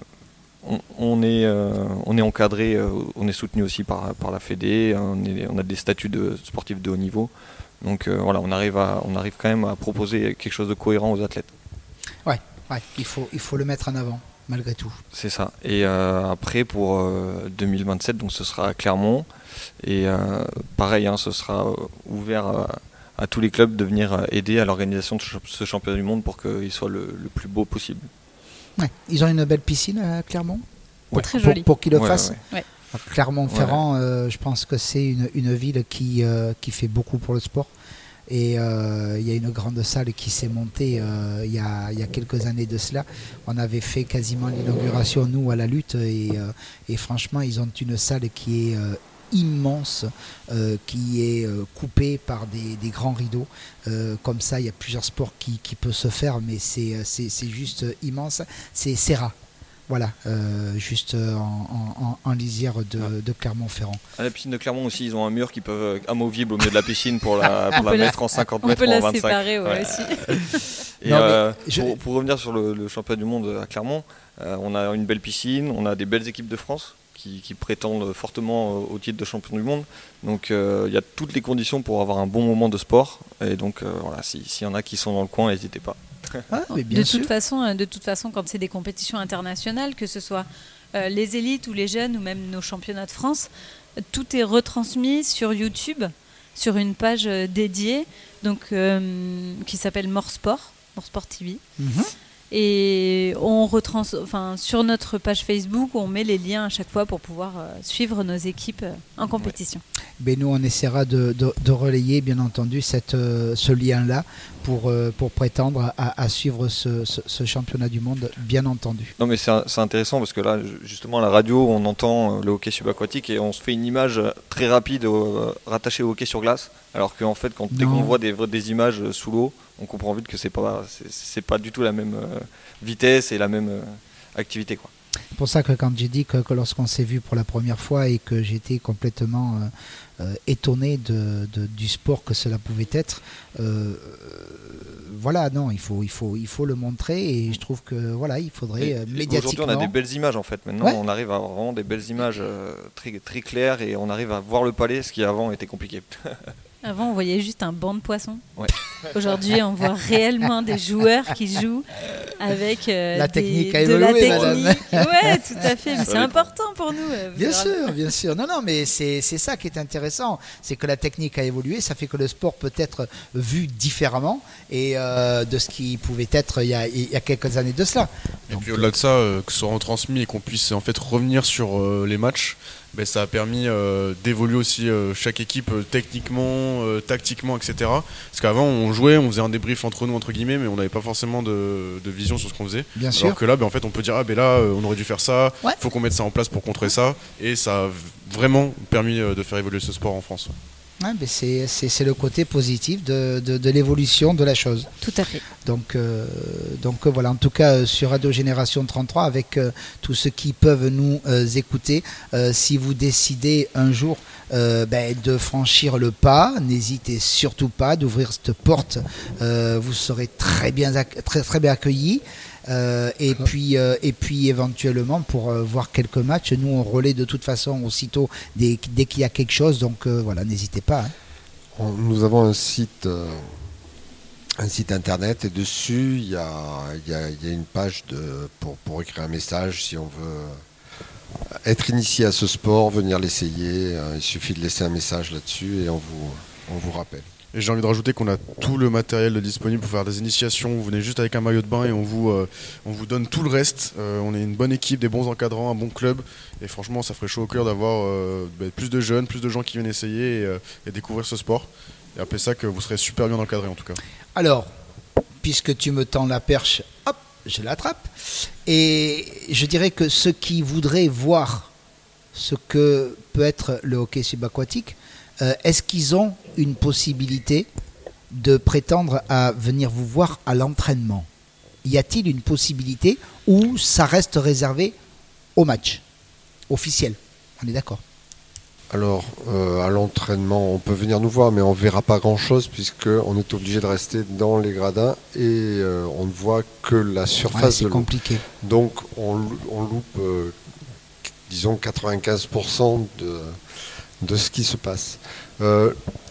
on, on, est, euh, on est encadré, euh, on est soutenu aussi par, par la Fédé, on, est, on a des statuts de sportifs de haut niveau. Donc euh, voilà, on arrive, à, on arrive quand même à proposer quelque chose de cohérent aux athlètes. Ouais. Ouais, il faut, il faut le mettre en avant, malgré tout. C'est ça. Et euh, après, pour euh, deux mille vingt-sept, donc ce sera à Clermont. Et euh, pareil, hein, ce sera euh, ouvert à, à tous les clubs de venir aider à l'organisation de ce championnat du monde pour qu'il soit le, le plus beau possible. Ouais. Ils ont une belle piscine à Clermont. Ouais. Très jolie. Pour, pour qu'ils le ouais, fassent. Ouais, ouais. Clermont-Ferrand, ouais. euh, je pense que c'est une, une ville qui, euh, qui fait beaucoup pour le sport. Et il euh, y a une grande salle qui s'est montée il euh, y, y a quelques années de cela. On avait fait quasiment l'inauguration, nous, à la lutte. Et, euh, et franchement, ils ont une salle qui est euh, immense, euh, qui est euh, coupée par des, des grands rideaux. Euh, comme ça, il y a plusieurs sports qui, qui peuvent se faire, mais c'est, c'est, c'est juste immense. C'est Serra. Voilà, euh, juste en, en, en lisière de, de Clermont-Ferrand. À la piscine de Clermont aussi, ils ont un mur qui peut amovible au milieu de la piscine pour la, pour la mettre la, en cinquante on mètres peut ou en la vingt-cinq. Séparer, ouais, ouais. aussi. Et non, euh, je... pour, pour revenir sur le, le championnat du monde à Clermont, euh, on a une belle piscine, on a des belles équipes de France qui, qui prétendent fortement au titre de champion du monde. Donc il euh, y a toutes les conditions pour avoir un bon moment de sport. Et donc euh, voilà, s'il si y en a qui sont dans le coin, n'hésitez pas. Ah, mais bien de, sûr. toute façon, de toute façon, quand c'est des compétitions internationales, que ce soit euh, les élites ou les jeunes ou même nos championnats de France, tout est retransmis sur YouTube, sur une page euh, dédiée donc, euh, qui s'appelle Morsport, Morsport T V. Mm-hmm. Et on retrans... enfin, sur notre page Facebook, on met les liens à chaque fois pour pouvoir euh, suivre nos équipes euh, en compétition. Ouais. Ben nous, on essaiera de, de, de relayer, bien entendu, cette, euh, ce lien-là pour, euh, pour prétendre à, à suivre ce, ce, ce championnat du monde, bien entendu. Non, mais c'est, c'est intéressant parce que là, justement, à la radio, on entend le hockey subaquatique et on se fait une image très rapide euh, rattachée au hockey sur glace. Alors qu'en fait, quand, dès qu'on voit des, des images sous l'eau, on comprend vite que c'est pas, c'est, c'est pas du tout la même euh, vitesse et la même euh, activité, quoi. C'est pour ça que quand j'ai dit que, que lorsqu'on s'est vu pour la première fois et que j'étais complètement euh, euh, étonné de, de, du sport que cela pouvait être, euh, voilà, non, il faut, il, faut, il faut le montrer et je trouve que voilà, il faudrait et, euh, médiatiquement... Aujourd'hui, on a des belles images en fait. Maintenant, ouais. on arrive à avoir vraiment des belles images euh, très, très claires et on arrive à voir le palais, ce qui avant était compliqué. Avant, on voyait juste un banc de poissons. Ouais. Aujourd'hui, on voit réellement des joueurs qui jouent avec euh, la des, technique a de évolué, la technique. Madame. Ouais, tout à fait. Mais c'est important pour nous. Euh, bien sûr, bien sûr. Non, non, mais c'est, c'est ça qui est intéressant. C'est que la technique a évolué. Ça fait que le sport peut être vu différemment et euh, de ce qui pouvait être il y a, il y a quelques années de cela. Et Donc, puis au-delà de ça, euh, que ce soit retransmis et qu'on puisse en fait revenir sur euh, les matchs. Ben, ça a permis euh, d'évoluer aussi euh, chaque équipe euh, techniquement, euh, tactiquement, et cetera. Parce qu'avant, on jouait, on faisait un débrief entre nous, entre guillemets, mais on n'avait pas forcément de, de vision sur ce qu'on faisait. Bien Alors sûr. que là, ben, en fait, on peut dire, ah ben là, euh, on aurait dû faire ça, il ouais. faut qu'on mette ça en place pour contrer ça. Et ça a vraiment permis euh, de faire évoluer ce sport en France. Ouais, mais c'est, c'est, c'est le côté positif de, de, de l'évolution de la chose. Tout à fait. Donc, euh, donc euh, voilà, en tout cas euh, sur Radio Génération trente-trois, avec euh, tous ceux qui peuvent nous euh, écouter, euh, si vous décidez un jour euh, ben, de franchir le pas, n'hésitez surtout pas d'ouvrir cette porte. Euh, vous serez très bien, ac- très, très bien accueillis. Euh, et puis euh, et puis éventuellement pour euh, voir quelques matchs, nous on relaie de toute façon aussitôt dès, dès qu'il y a quelque chose, donc euh, voilà, n'hésitez pas, hein. On- nous avons un site euh, un site internet et dessus il y a, il y a- il y a une page de, pour, pour écrire un message si on veut être initié à ce sport, venir l'essayer. Euh, il suffit de laisser un message là-dessus et on vous, on vous rappelle. Et j'ai envie de rajouter qu'on a tout le matériel disponible pour faire des initiations. Vous venez juste avec un maillot de bain et on vous, euh, on vous donne tout le reste. Euh, on est une bonne équipe, des bons encadrants, un bon club. Et franchement, ça ferait chaud au cœur d'avoir euh, bah, plus de jeunes, plus de gens qui viennent essayer et, euh, et découvrir ce sport. Et après ça, que vous serez super bien encadrés en tout cas. Alors, puisque tu me tends la perche, hop, je l'attrape. Et je dirais que ceux qui voudraient voir ce que peut être le hockey subaquatique, euh, est-ce qu'ils ont une possibilité de prétendre à venir vous voir à l'entraînement? Y a-t-il une possibilité ou ça reste réservé au match officiel? On est d'accord? Alors, euh, à l'entraînement, on peut venir nous voir, mais on ne verra pas grand-chose puisqu'on est obligé de rester dans les gradins et euh, on ne voit que la Ouais, surface c'est de l'eau. compliqué. Donc, on, lou- on loupe, euh, disons, quatre-vingt-quinze pour cent de, de ce qui se passe. Euh,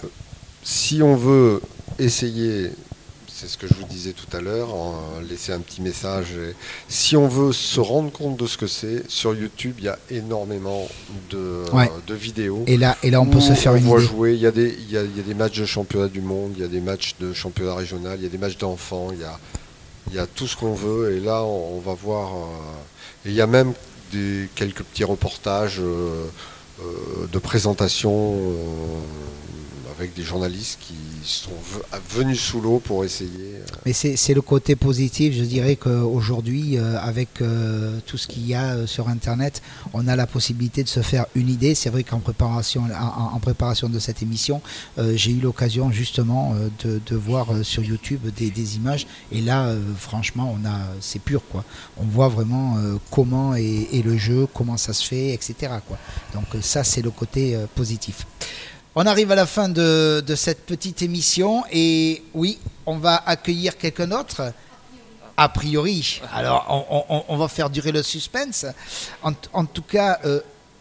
si on veut essayer, c'est ce que je vous disais tout à l'heure, en- laisser un petit message, et si on veut se rendre compte de ce que c'est, sur YouTube, il y a énormément de, Ouais. de vidéos. Et là, et là on peut où se faire on une voit idée. jouer. Il y, a des, il, y a, il y a des matchs de championnat du monde, il y a des matchs de championnat régional, il y a des matchs d'enfants, il y a, il y a tout ce qu'on veut. Et là, on, on va voir. euh, et il y a même des, quelques petits reportages euh, euh, de présentation euh, avec des journalistes qui sont ve- venus sous l'eau pour essayer. euh. Mais c'est c'est le côté positif, je dirais qu'aujourd'hui, euh, avec euh, tout ce qu'il y a euh, sur Internet, on a la possibilité de se faire une idée. C'est vrai qu'en préparation, en, en préparation de cette émission, euh, j'ai eu l'occasion justement euh, de, de voir euh, sur YouTube des, des images. Et là, euh, franchement, on a, c'est pur, quoi. On voit vraiment euh, comment est, est le jeu, comment ça se fait, et cetera, quoi. Donc euh, ça, c'est le côté euh, positif. On arrive à la fin de, de cette petite émission et oui, on va accueillir quelqu'un d'autre. A priori. Alors, on, on- on va faire durer le suspense. En, en tout cas, euh,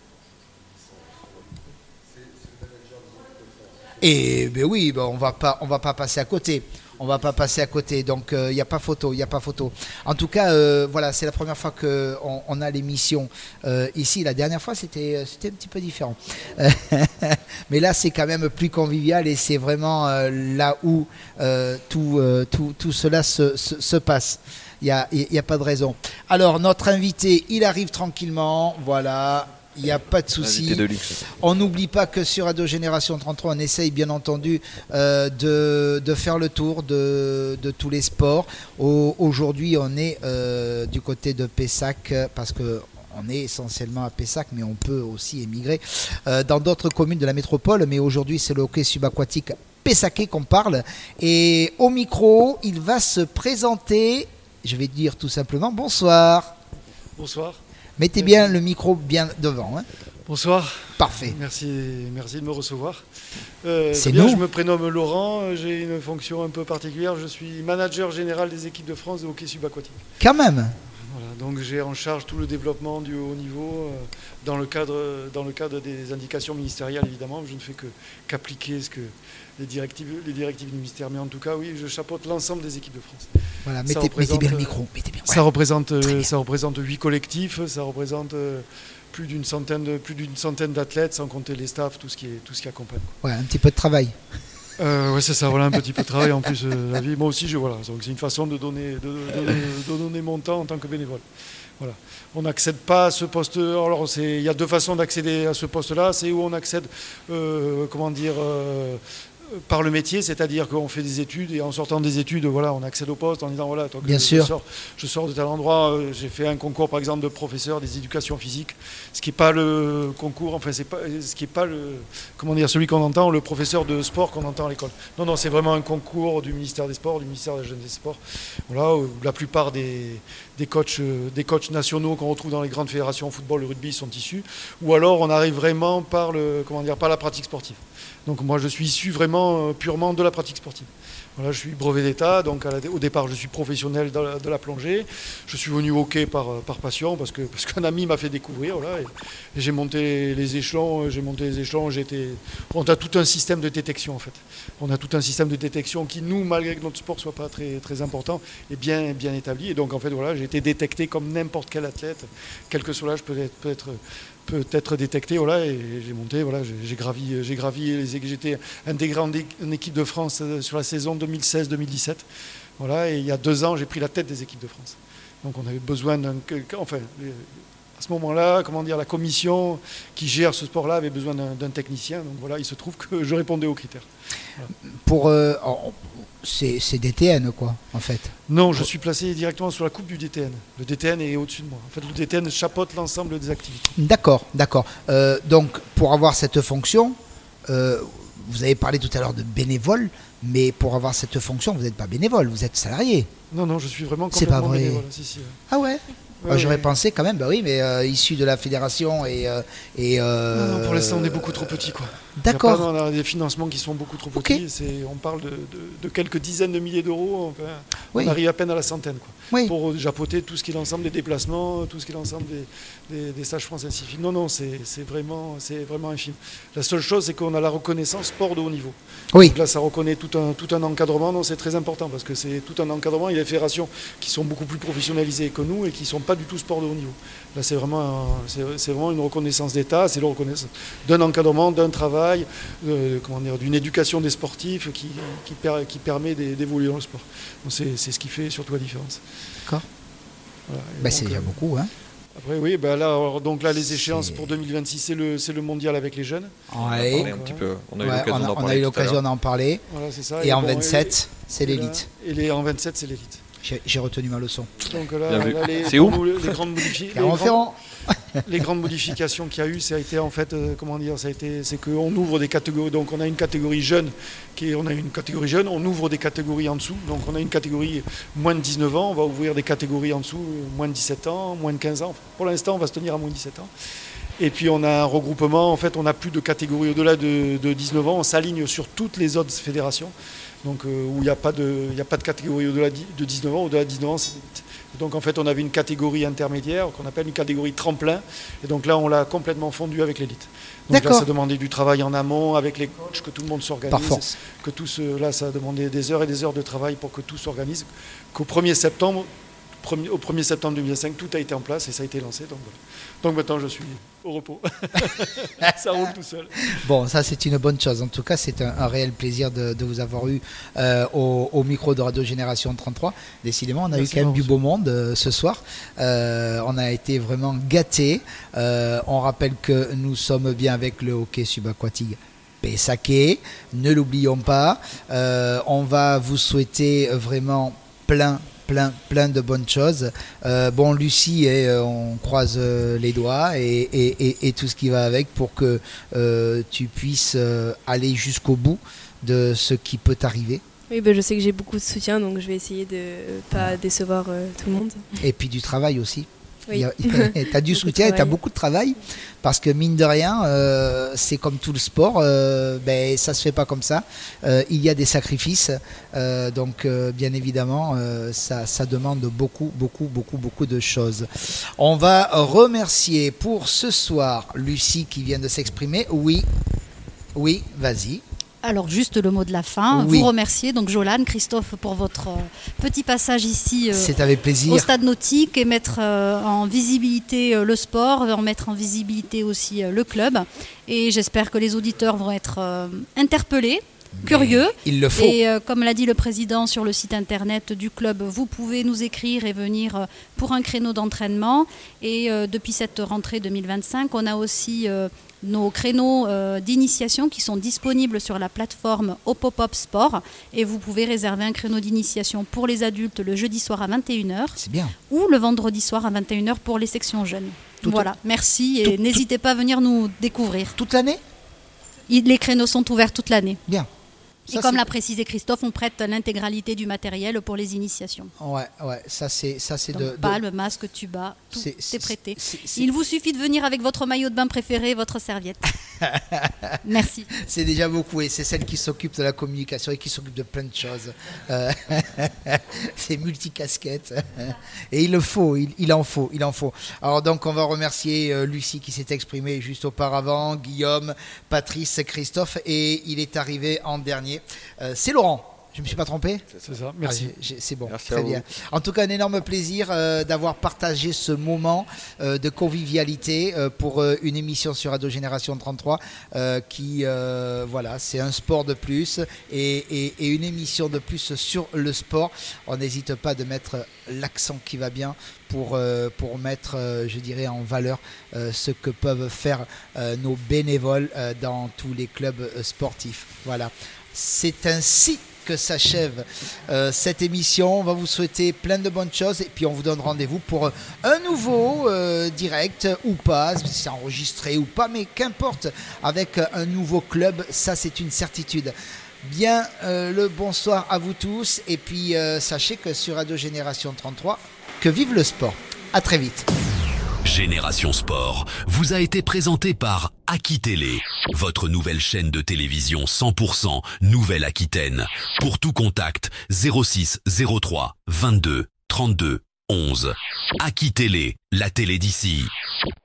et ben oui, ben on va pas, on va pas passer à côté. On va pas passer à côté. Donc, il n'y a pas photo, il n'y a pas photo. En tout cas, euh, voilà, c'est la première fois que on, on a l'émission euh, ici. La dernière fois, c'était, c'était un petit peu différent. Mais là, c'est quand même plus convivial et c'est vraiment euh, là où euh, tout, euh, tout, tout cela se, se, se passe. Il n'y a, il y a pas de raison. Alors, notre invité, il arrive tranquillement. Voilà. Il n'y a pas de souci. Invité de luxe. On n'oublie pas que sur Radio Génération trente-trois, on essaye bien entendu euh, de, de faire le tour de, de tous les sports. Au- Aujourd'hui, on est euh, du côté de Pessac parce que on est essentiellement à Pessac, mais on peut aussi émigrer euh, dans d'autres communes de la métropole. Mais aujourd'hui, c'est le hockey subaquatique pessaquais qu'on parle. Et au micro, il va se présenter. Je vais dire tout simplement bonsoir. Bonsoir. Mettez bien le micro bien devant, hein. Bonsoir. Parfait. Merci, merci de me recevoir. Euh, C'est bien, nous. Je me prénomme Laurent, euh, j'ai une fonction un peu particulière. Je suis manager général des équipes de France de hockey subaquatique. Quand même. Voilà, donc j'ai en charge tout le développement du haut niveau euh, dans, le cadre, dans le cadre des indications ministérielles, évidemment. Je ne fais que, qu'appliquer ce que les directives, les directives du ministère. Mais en tout cas, oui, je chapeaute l'ensemble des équipes de France. Voilà, Ça mettez, représente, mettez bien le euh, micro. Mettez bien. Ça représente, euh, ça représente huit collectifs, ça représente euh, plus d'une centaine, de, plus d'une centaine d'athlètes, sans compter les staffs, tout ce qui, est, tout ce qui accompagne. quoi. Ouais, un petit peu de travail. Euh, ouais, c'est ça, voilà, un petit peu de travail en plus, euh, la vie. Moi aussi, je, voilà, donc c'est une façon de donner, de, de- de- de donner mon temps en tant que bénévole. Voilà. On n'accède pas à ce poste. Alors, c'est- il y a deux façons d'accéder à ce poste-là. C'est où on accède, euh, comment dire, euh, par le métier, c'est-à-dire qu'on fait des études et en sortant des études, voilà, on accède au poste en disant voilà, toi, Bien je, sûr. Je, sors, je sors de tel endroit, euh, j'ai fait un concours par exemple de professeur des éducations physiques, ce qui n'est pas le concours, enfin c'est pas, ce qui est pas le, comment dire, celui qu'on entend, le professeur de sport qu'on entend à l'école. Non, non, c'est vraiment un concours du ministère des Sports, du ministère de la Jeunesse et des Sports, voilà, où la plupart des, des coachs, euh, des coachs nationaux qu'on retrouve dans les grandes fédérations football, le rugby sont issus, ou alors on arrive vraiment par le, comment dire, par la pratique sportive. Donc moi je suis issu vraiment euh, purement de la pratique sportive. Voilà, je suis brevet d'État, donc à la, au départ je suis professionnel de la, de la plongée. Je suis venu au hockey par, par passion parce que parce qu'un ami m'a fait découvrir. Voilà, et, et j'ai monté les échelons, j'ai monté les échelons. J'ai été, on a tout un système de détection en fait. On a tout un système de détection qui nous, malgré que notre sport soit pas très très important, est bien bien établi. Et donc en fait voilà, j'ai été détecté comme n'importe quel athlète, quel que soit l'âge peut être peut être peut être détecté, voilà, et j'ai monté, voilà, j'ai, j'ai gravi, j'ai gravi, les, j'étais intégré en, dé, en équipe de France sur la saison deux mille seize deux mille dix-sept, voilà, et il y a deux ans, j'ai pris la tête des équipes de France. Donc on avait besoin d'un, enfin, à ce moment-là, comment dire, la commission qui gère ce sport-là avait besoin d'un, d'un technicien, donc voilà, il se trouve que je répondais aux critères. Voilà. Pour, euh, c'est, c'est D T N quoi, en fait. Non, je suis placé directement sur la coupe du D T N. Le D T N est au-dessus de moi. En fait, le D T N chapeaute l'ensemble des activités. D'accord, d'accord. Euh, donc, pour avoir cette fonction, euh, vous avez parlé tout à l'heure de bénévole, mais pour avoir cette fonction, vous n'êtes pas bénévole, vous êtes salarié. Non, non, je suis vraiment complètement C'est pas vrai. bénévole. Si, si, ouais. Ah ouais. Ouais, J'aurais ouais. pensé quand même, bah oui, mais euh, issu de la fédération et... Euh, et euh, non, non, pour l'instant, on est beaucoup trop petit, quoi. D'accord. On a des financements qui sont beaucoup trop petits. Okay. C'est, on parle de, de, de quelques dizaines de milliers d'euros. Enfin, oui. On arrive à peine à la centaine, quoi. Oui. Pour chapeauter tout ce qui est l'ensemble des déplacements, tout ce qui est l'ensemble des, des, des stages français scientifiques. Non, non, c'est, c'est, vraiment, c'est vraiment infime. La seule chose, c'est qu'on a la reconnaissance sport de haut niveau. Oui. Donc là, ça reconnaît tout un, tout un encadrement. Non, c'est très important parce que c'est tout un encadrement. Il y a des fédérations qui sont beaucoup plus professionnalisées que nous et qui ne sont pas du tout sport de haut niveau. Là, c'est vraiment, un, c'est, c'est vraiment une reconnaissance d'État, c'est la reconnaissance d'un encadrement, d'un travail, euh, comment dire, d'une éducation des sportifs qui, qui, per, qui permet d'évoluer dans le sport. Donc c'est, c'est ce qui fait surtout la différence. D'accord. Voilà. Bah, c'est déjà euh, beaucoup, hein. Après, oui, bah là, alors, donc là, les échéances c'est... pour deux mille vingt-six, c'est le, c'est le mondial avec les jeunes. Ouais. On a, un petit peu, on a eu ouais, l'occasion on a, d'en on parler. A eu l'occasion d'en parler. Voilà, c'est ça. Et, et en bon, vingt-sept, et, c'est l'élite. Et les, en vingt-sept, c'est l'élite. J'ai, j'ai retenu ma leçon. Donc là, là les, c'est où les, les grandes modifications. Les grandes modifications qu'il y a eu, ça a été en fait, euh, comment dire, ça a été, c'est qu'on ouvre des catégories. Donc on a une catégorie jeune, qui est, on a une catégorie jeune, on ouvre des catégories en dessous. Donc on a une catégorie moins de dix-neuf ans, on va ouvrir des catégories en dessous, moins de dix-sept ans, moins de quinze ans. Enfin, pour l'instant, on va se tenir à moins de dix-sept ans. Et puis on a un regroupement, en fait, on n'a plus de catégories au-delà de, de dix-neuf ans, on s'aligne sur toutes les autres fédérations. Donc euh, où il n'y a pas de, il n'y a pas de catégorie au-delà de dix-neuf ans, au-delà de dix-neuf ans, c'est élite. Donc en fait, on avait une catégorie intermédiaire qu'on appelle une catégorie tremplin, et donc là, on l'a complètement fondue avec l'élite. Donc D'accord. Là, ça demandait du travail en amont avec les coachs, que tout le monde s'organise. Par force. Que tout ce, là, ça a demandé des heures et des heures de travail pour que tout s'organise. Qu'au premier septembre, premier, au premier septembre deux mille cinq, tout a été en place et ça a été lancé. Donc, voilà. Donc maintenant, je suis au repos. Ça roule tout seul. Bon, ça c'est une bonne chose. En tout cas, c'est un, un réel plaisir de, de vous avoir eu euh, au, au micro de Radio Génération trente-trois. Décidément, on a Merci eu quand même du beau monde euh, ce soir. Euh, on a été vraiment gâtés. Euh, on rappelle que nous sommes bien avec le hockey subaquatique Pessaquet. Ne l'oublions pas. Euh, on va vous souhaiter vraiment plein Plein, plein de bonnes choses. Euh, bon, Lucie, et, euh, on croise euh, les doigts et, et, et, et tout ce qui va avec pour que euh, tu puisses euh, aller jusqu'au bout de ce qui peut t'arriver. Oui, ben, je sais que j'ai beaucoup de soutien, donc je vais essayer de ne pas décevoir euh, tout le monde. Et puis du travail aussi. Oui. Tu as du soutien et tu as beaucoup de travail parce que mine de rien, euh, c'est comme tout le sport, euh, ben, ça se fait pas comme ça. Euh, il y a des sacrifices, euh, donc euh, bien évidemment, euh, ça, ça demande beaucoup, beaucoup, beaucoup, beaucoup de choses. On va remercier pour ce soir Lucie qui vient de s'exprimer. Oui, oui, vas-y. Alors juste le mot de la fin, oui. Vous remercier donc Jolane, Christophe pour votre euh, petit passage ici euh, C'est avec plaisir. Au stade nautique et mettre euh, en visibilité euh, le sport, en mettre en visibilité aussi euh, le club et j'espère que les auditeurs vont être euh, interpellés. Mais curieux. Il le faut. Et euh, comme l'a dit le président sur le site internet du club, vous pouvez nous écrire et venir euh, pour un créneau d'entraînement. Et euh, depuis cette rentrée deux mille vingt-cinq, on a aussi euh, nos créneaux euh, d'initiation qui sont disponibles sur la plateforme Opopop Sport. Et vous pouvez réserver un créneau d'initiation pour les adultes le jeudi soir à vingt et une heures. C'est bien. Ou le vendredi soir à vingt et une heures pour les sections jeunes. Tout voilà, merci et tout, n'hésitez tout... pas à venir nous découvrir. Toute l'année ? Les créneaux sont ouverts toute l'année. Bien. Et ça, comme l'a précisé Christophe, on prête l'intégralité du matériel pour les initiations. Ouais, ouais, ça c'est, ça c'est de, de... palme, masque, tuba, tout c'est, est prêté. C'est, c'est... Il vous suffit de venir avec votre maillot de bain préféré et votre serviette. Merci. C'est déjà beaucoup et c'est celle qui s'occupe de la communication et qui s'occupe de plein de choses. Euh, c'est multicasquette et il le faut, il, il en faut, il en faut. Alors donc on va remercier euh, Lucie qui s'est exprimée juste auparavant, Guillaume, Patrice, Christophe et il est arrivé en dernier. Euh, c'est Laurent. Je ne me suis pas trompé ? C'est ça, merci. Ah, j'ai, j'ai, c'est bon, merci très bien. En tout cas, un énorme plaisir euh, d'avoir partagé ce moment euh, de convivialité euh, pour euh, une émission sur Radio Génération trente-trois euh, qui, euh, voilà, c'est un sport de plus et, et, et une émission de plus sur le sport. On n'hésite pas de mettre l'accent qui va bien pour, euh, pour mettre, euh, je dirais, en valeur euh, ce que peuvent faire euh, nos bénévoles euh, dans tous les clubs euh, sportifs. Voilà. C'est ainsi que s'achève euh, cette émission. On va vous souhaiter plein de bonnes choses et puis on vous donne rendez-vous pour un nouveau euh, direct ou pas, si c'est enregistré ou pas, mais qu'importe, avec un nouveau club, ça c'est une certitude. Bien euh, le bonsoir à vous tous et puis euh, sachez que sur Radio Génération trente-trois, que vive le sport. À très vite. Génération Sport vous a été présenté par Aquitélé, votre nouvelle chaîne de télévision cent pour cent Nouvelle-Aquitaine. Pour tout contact, zéro six zéro trois vingt-deux trente-deux onze. Aquitélé, la télé d'ici.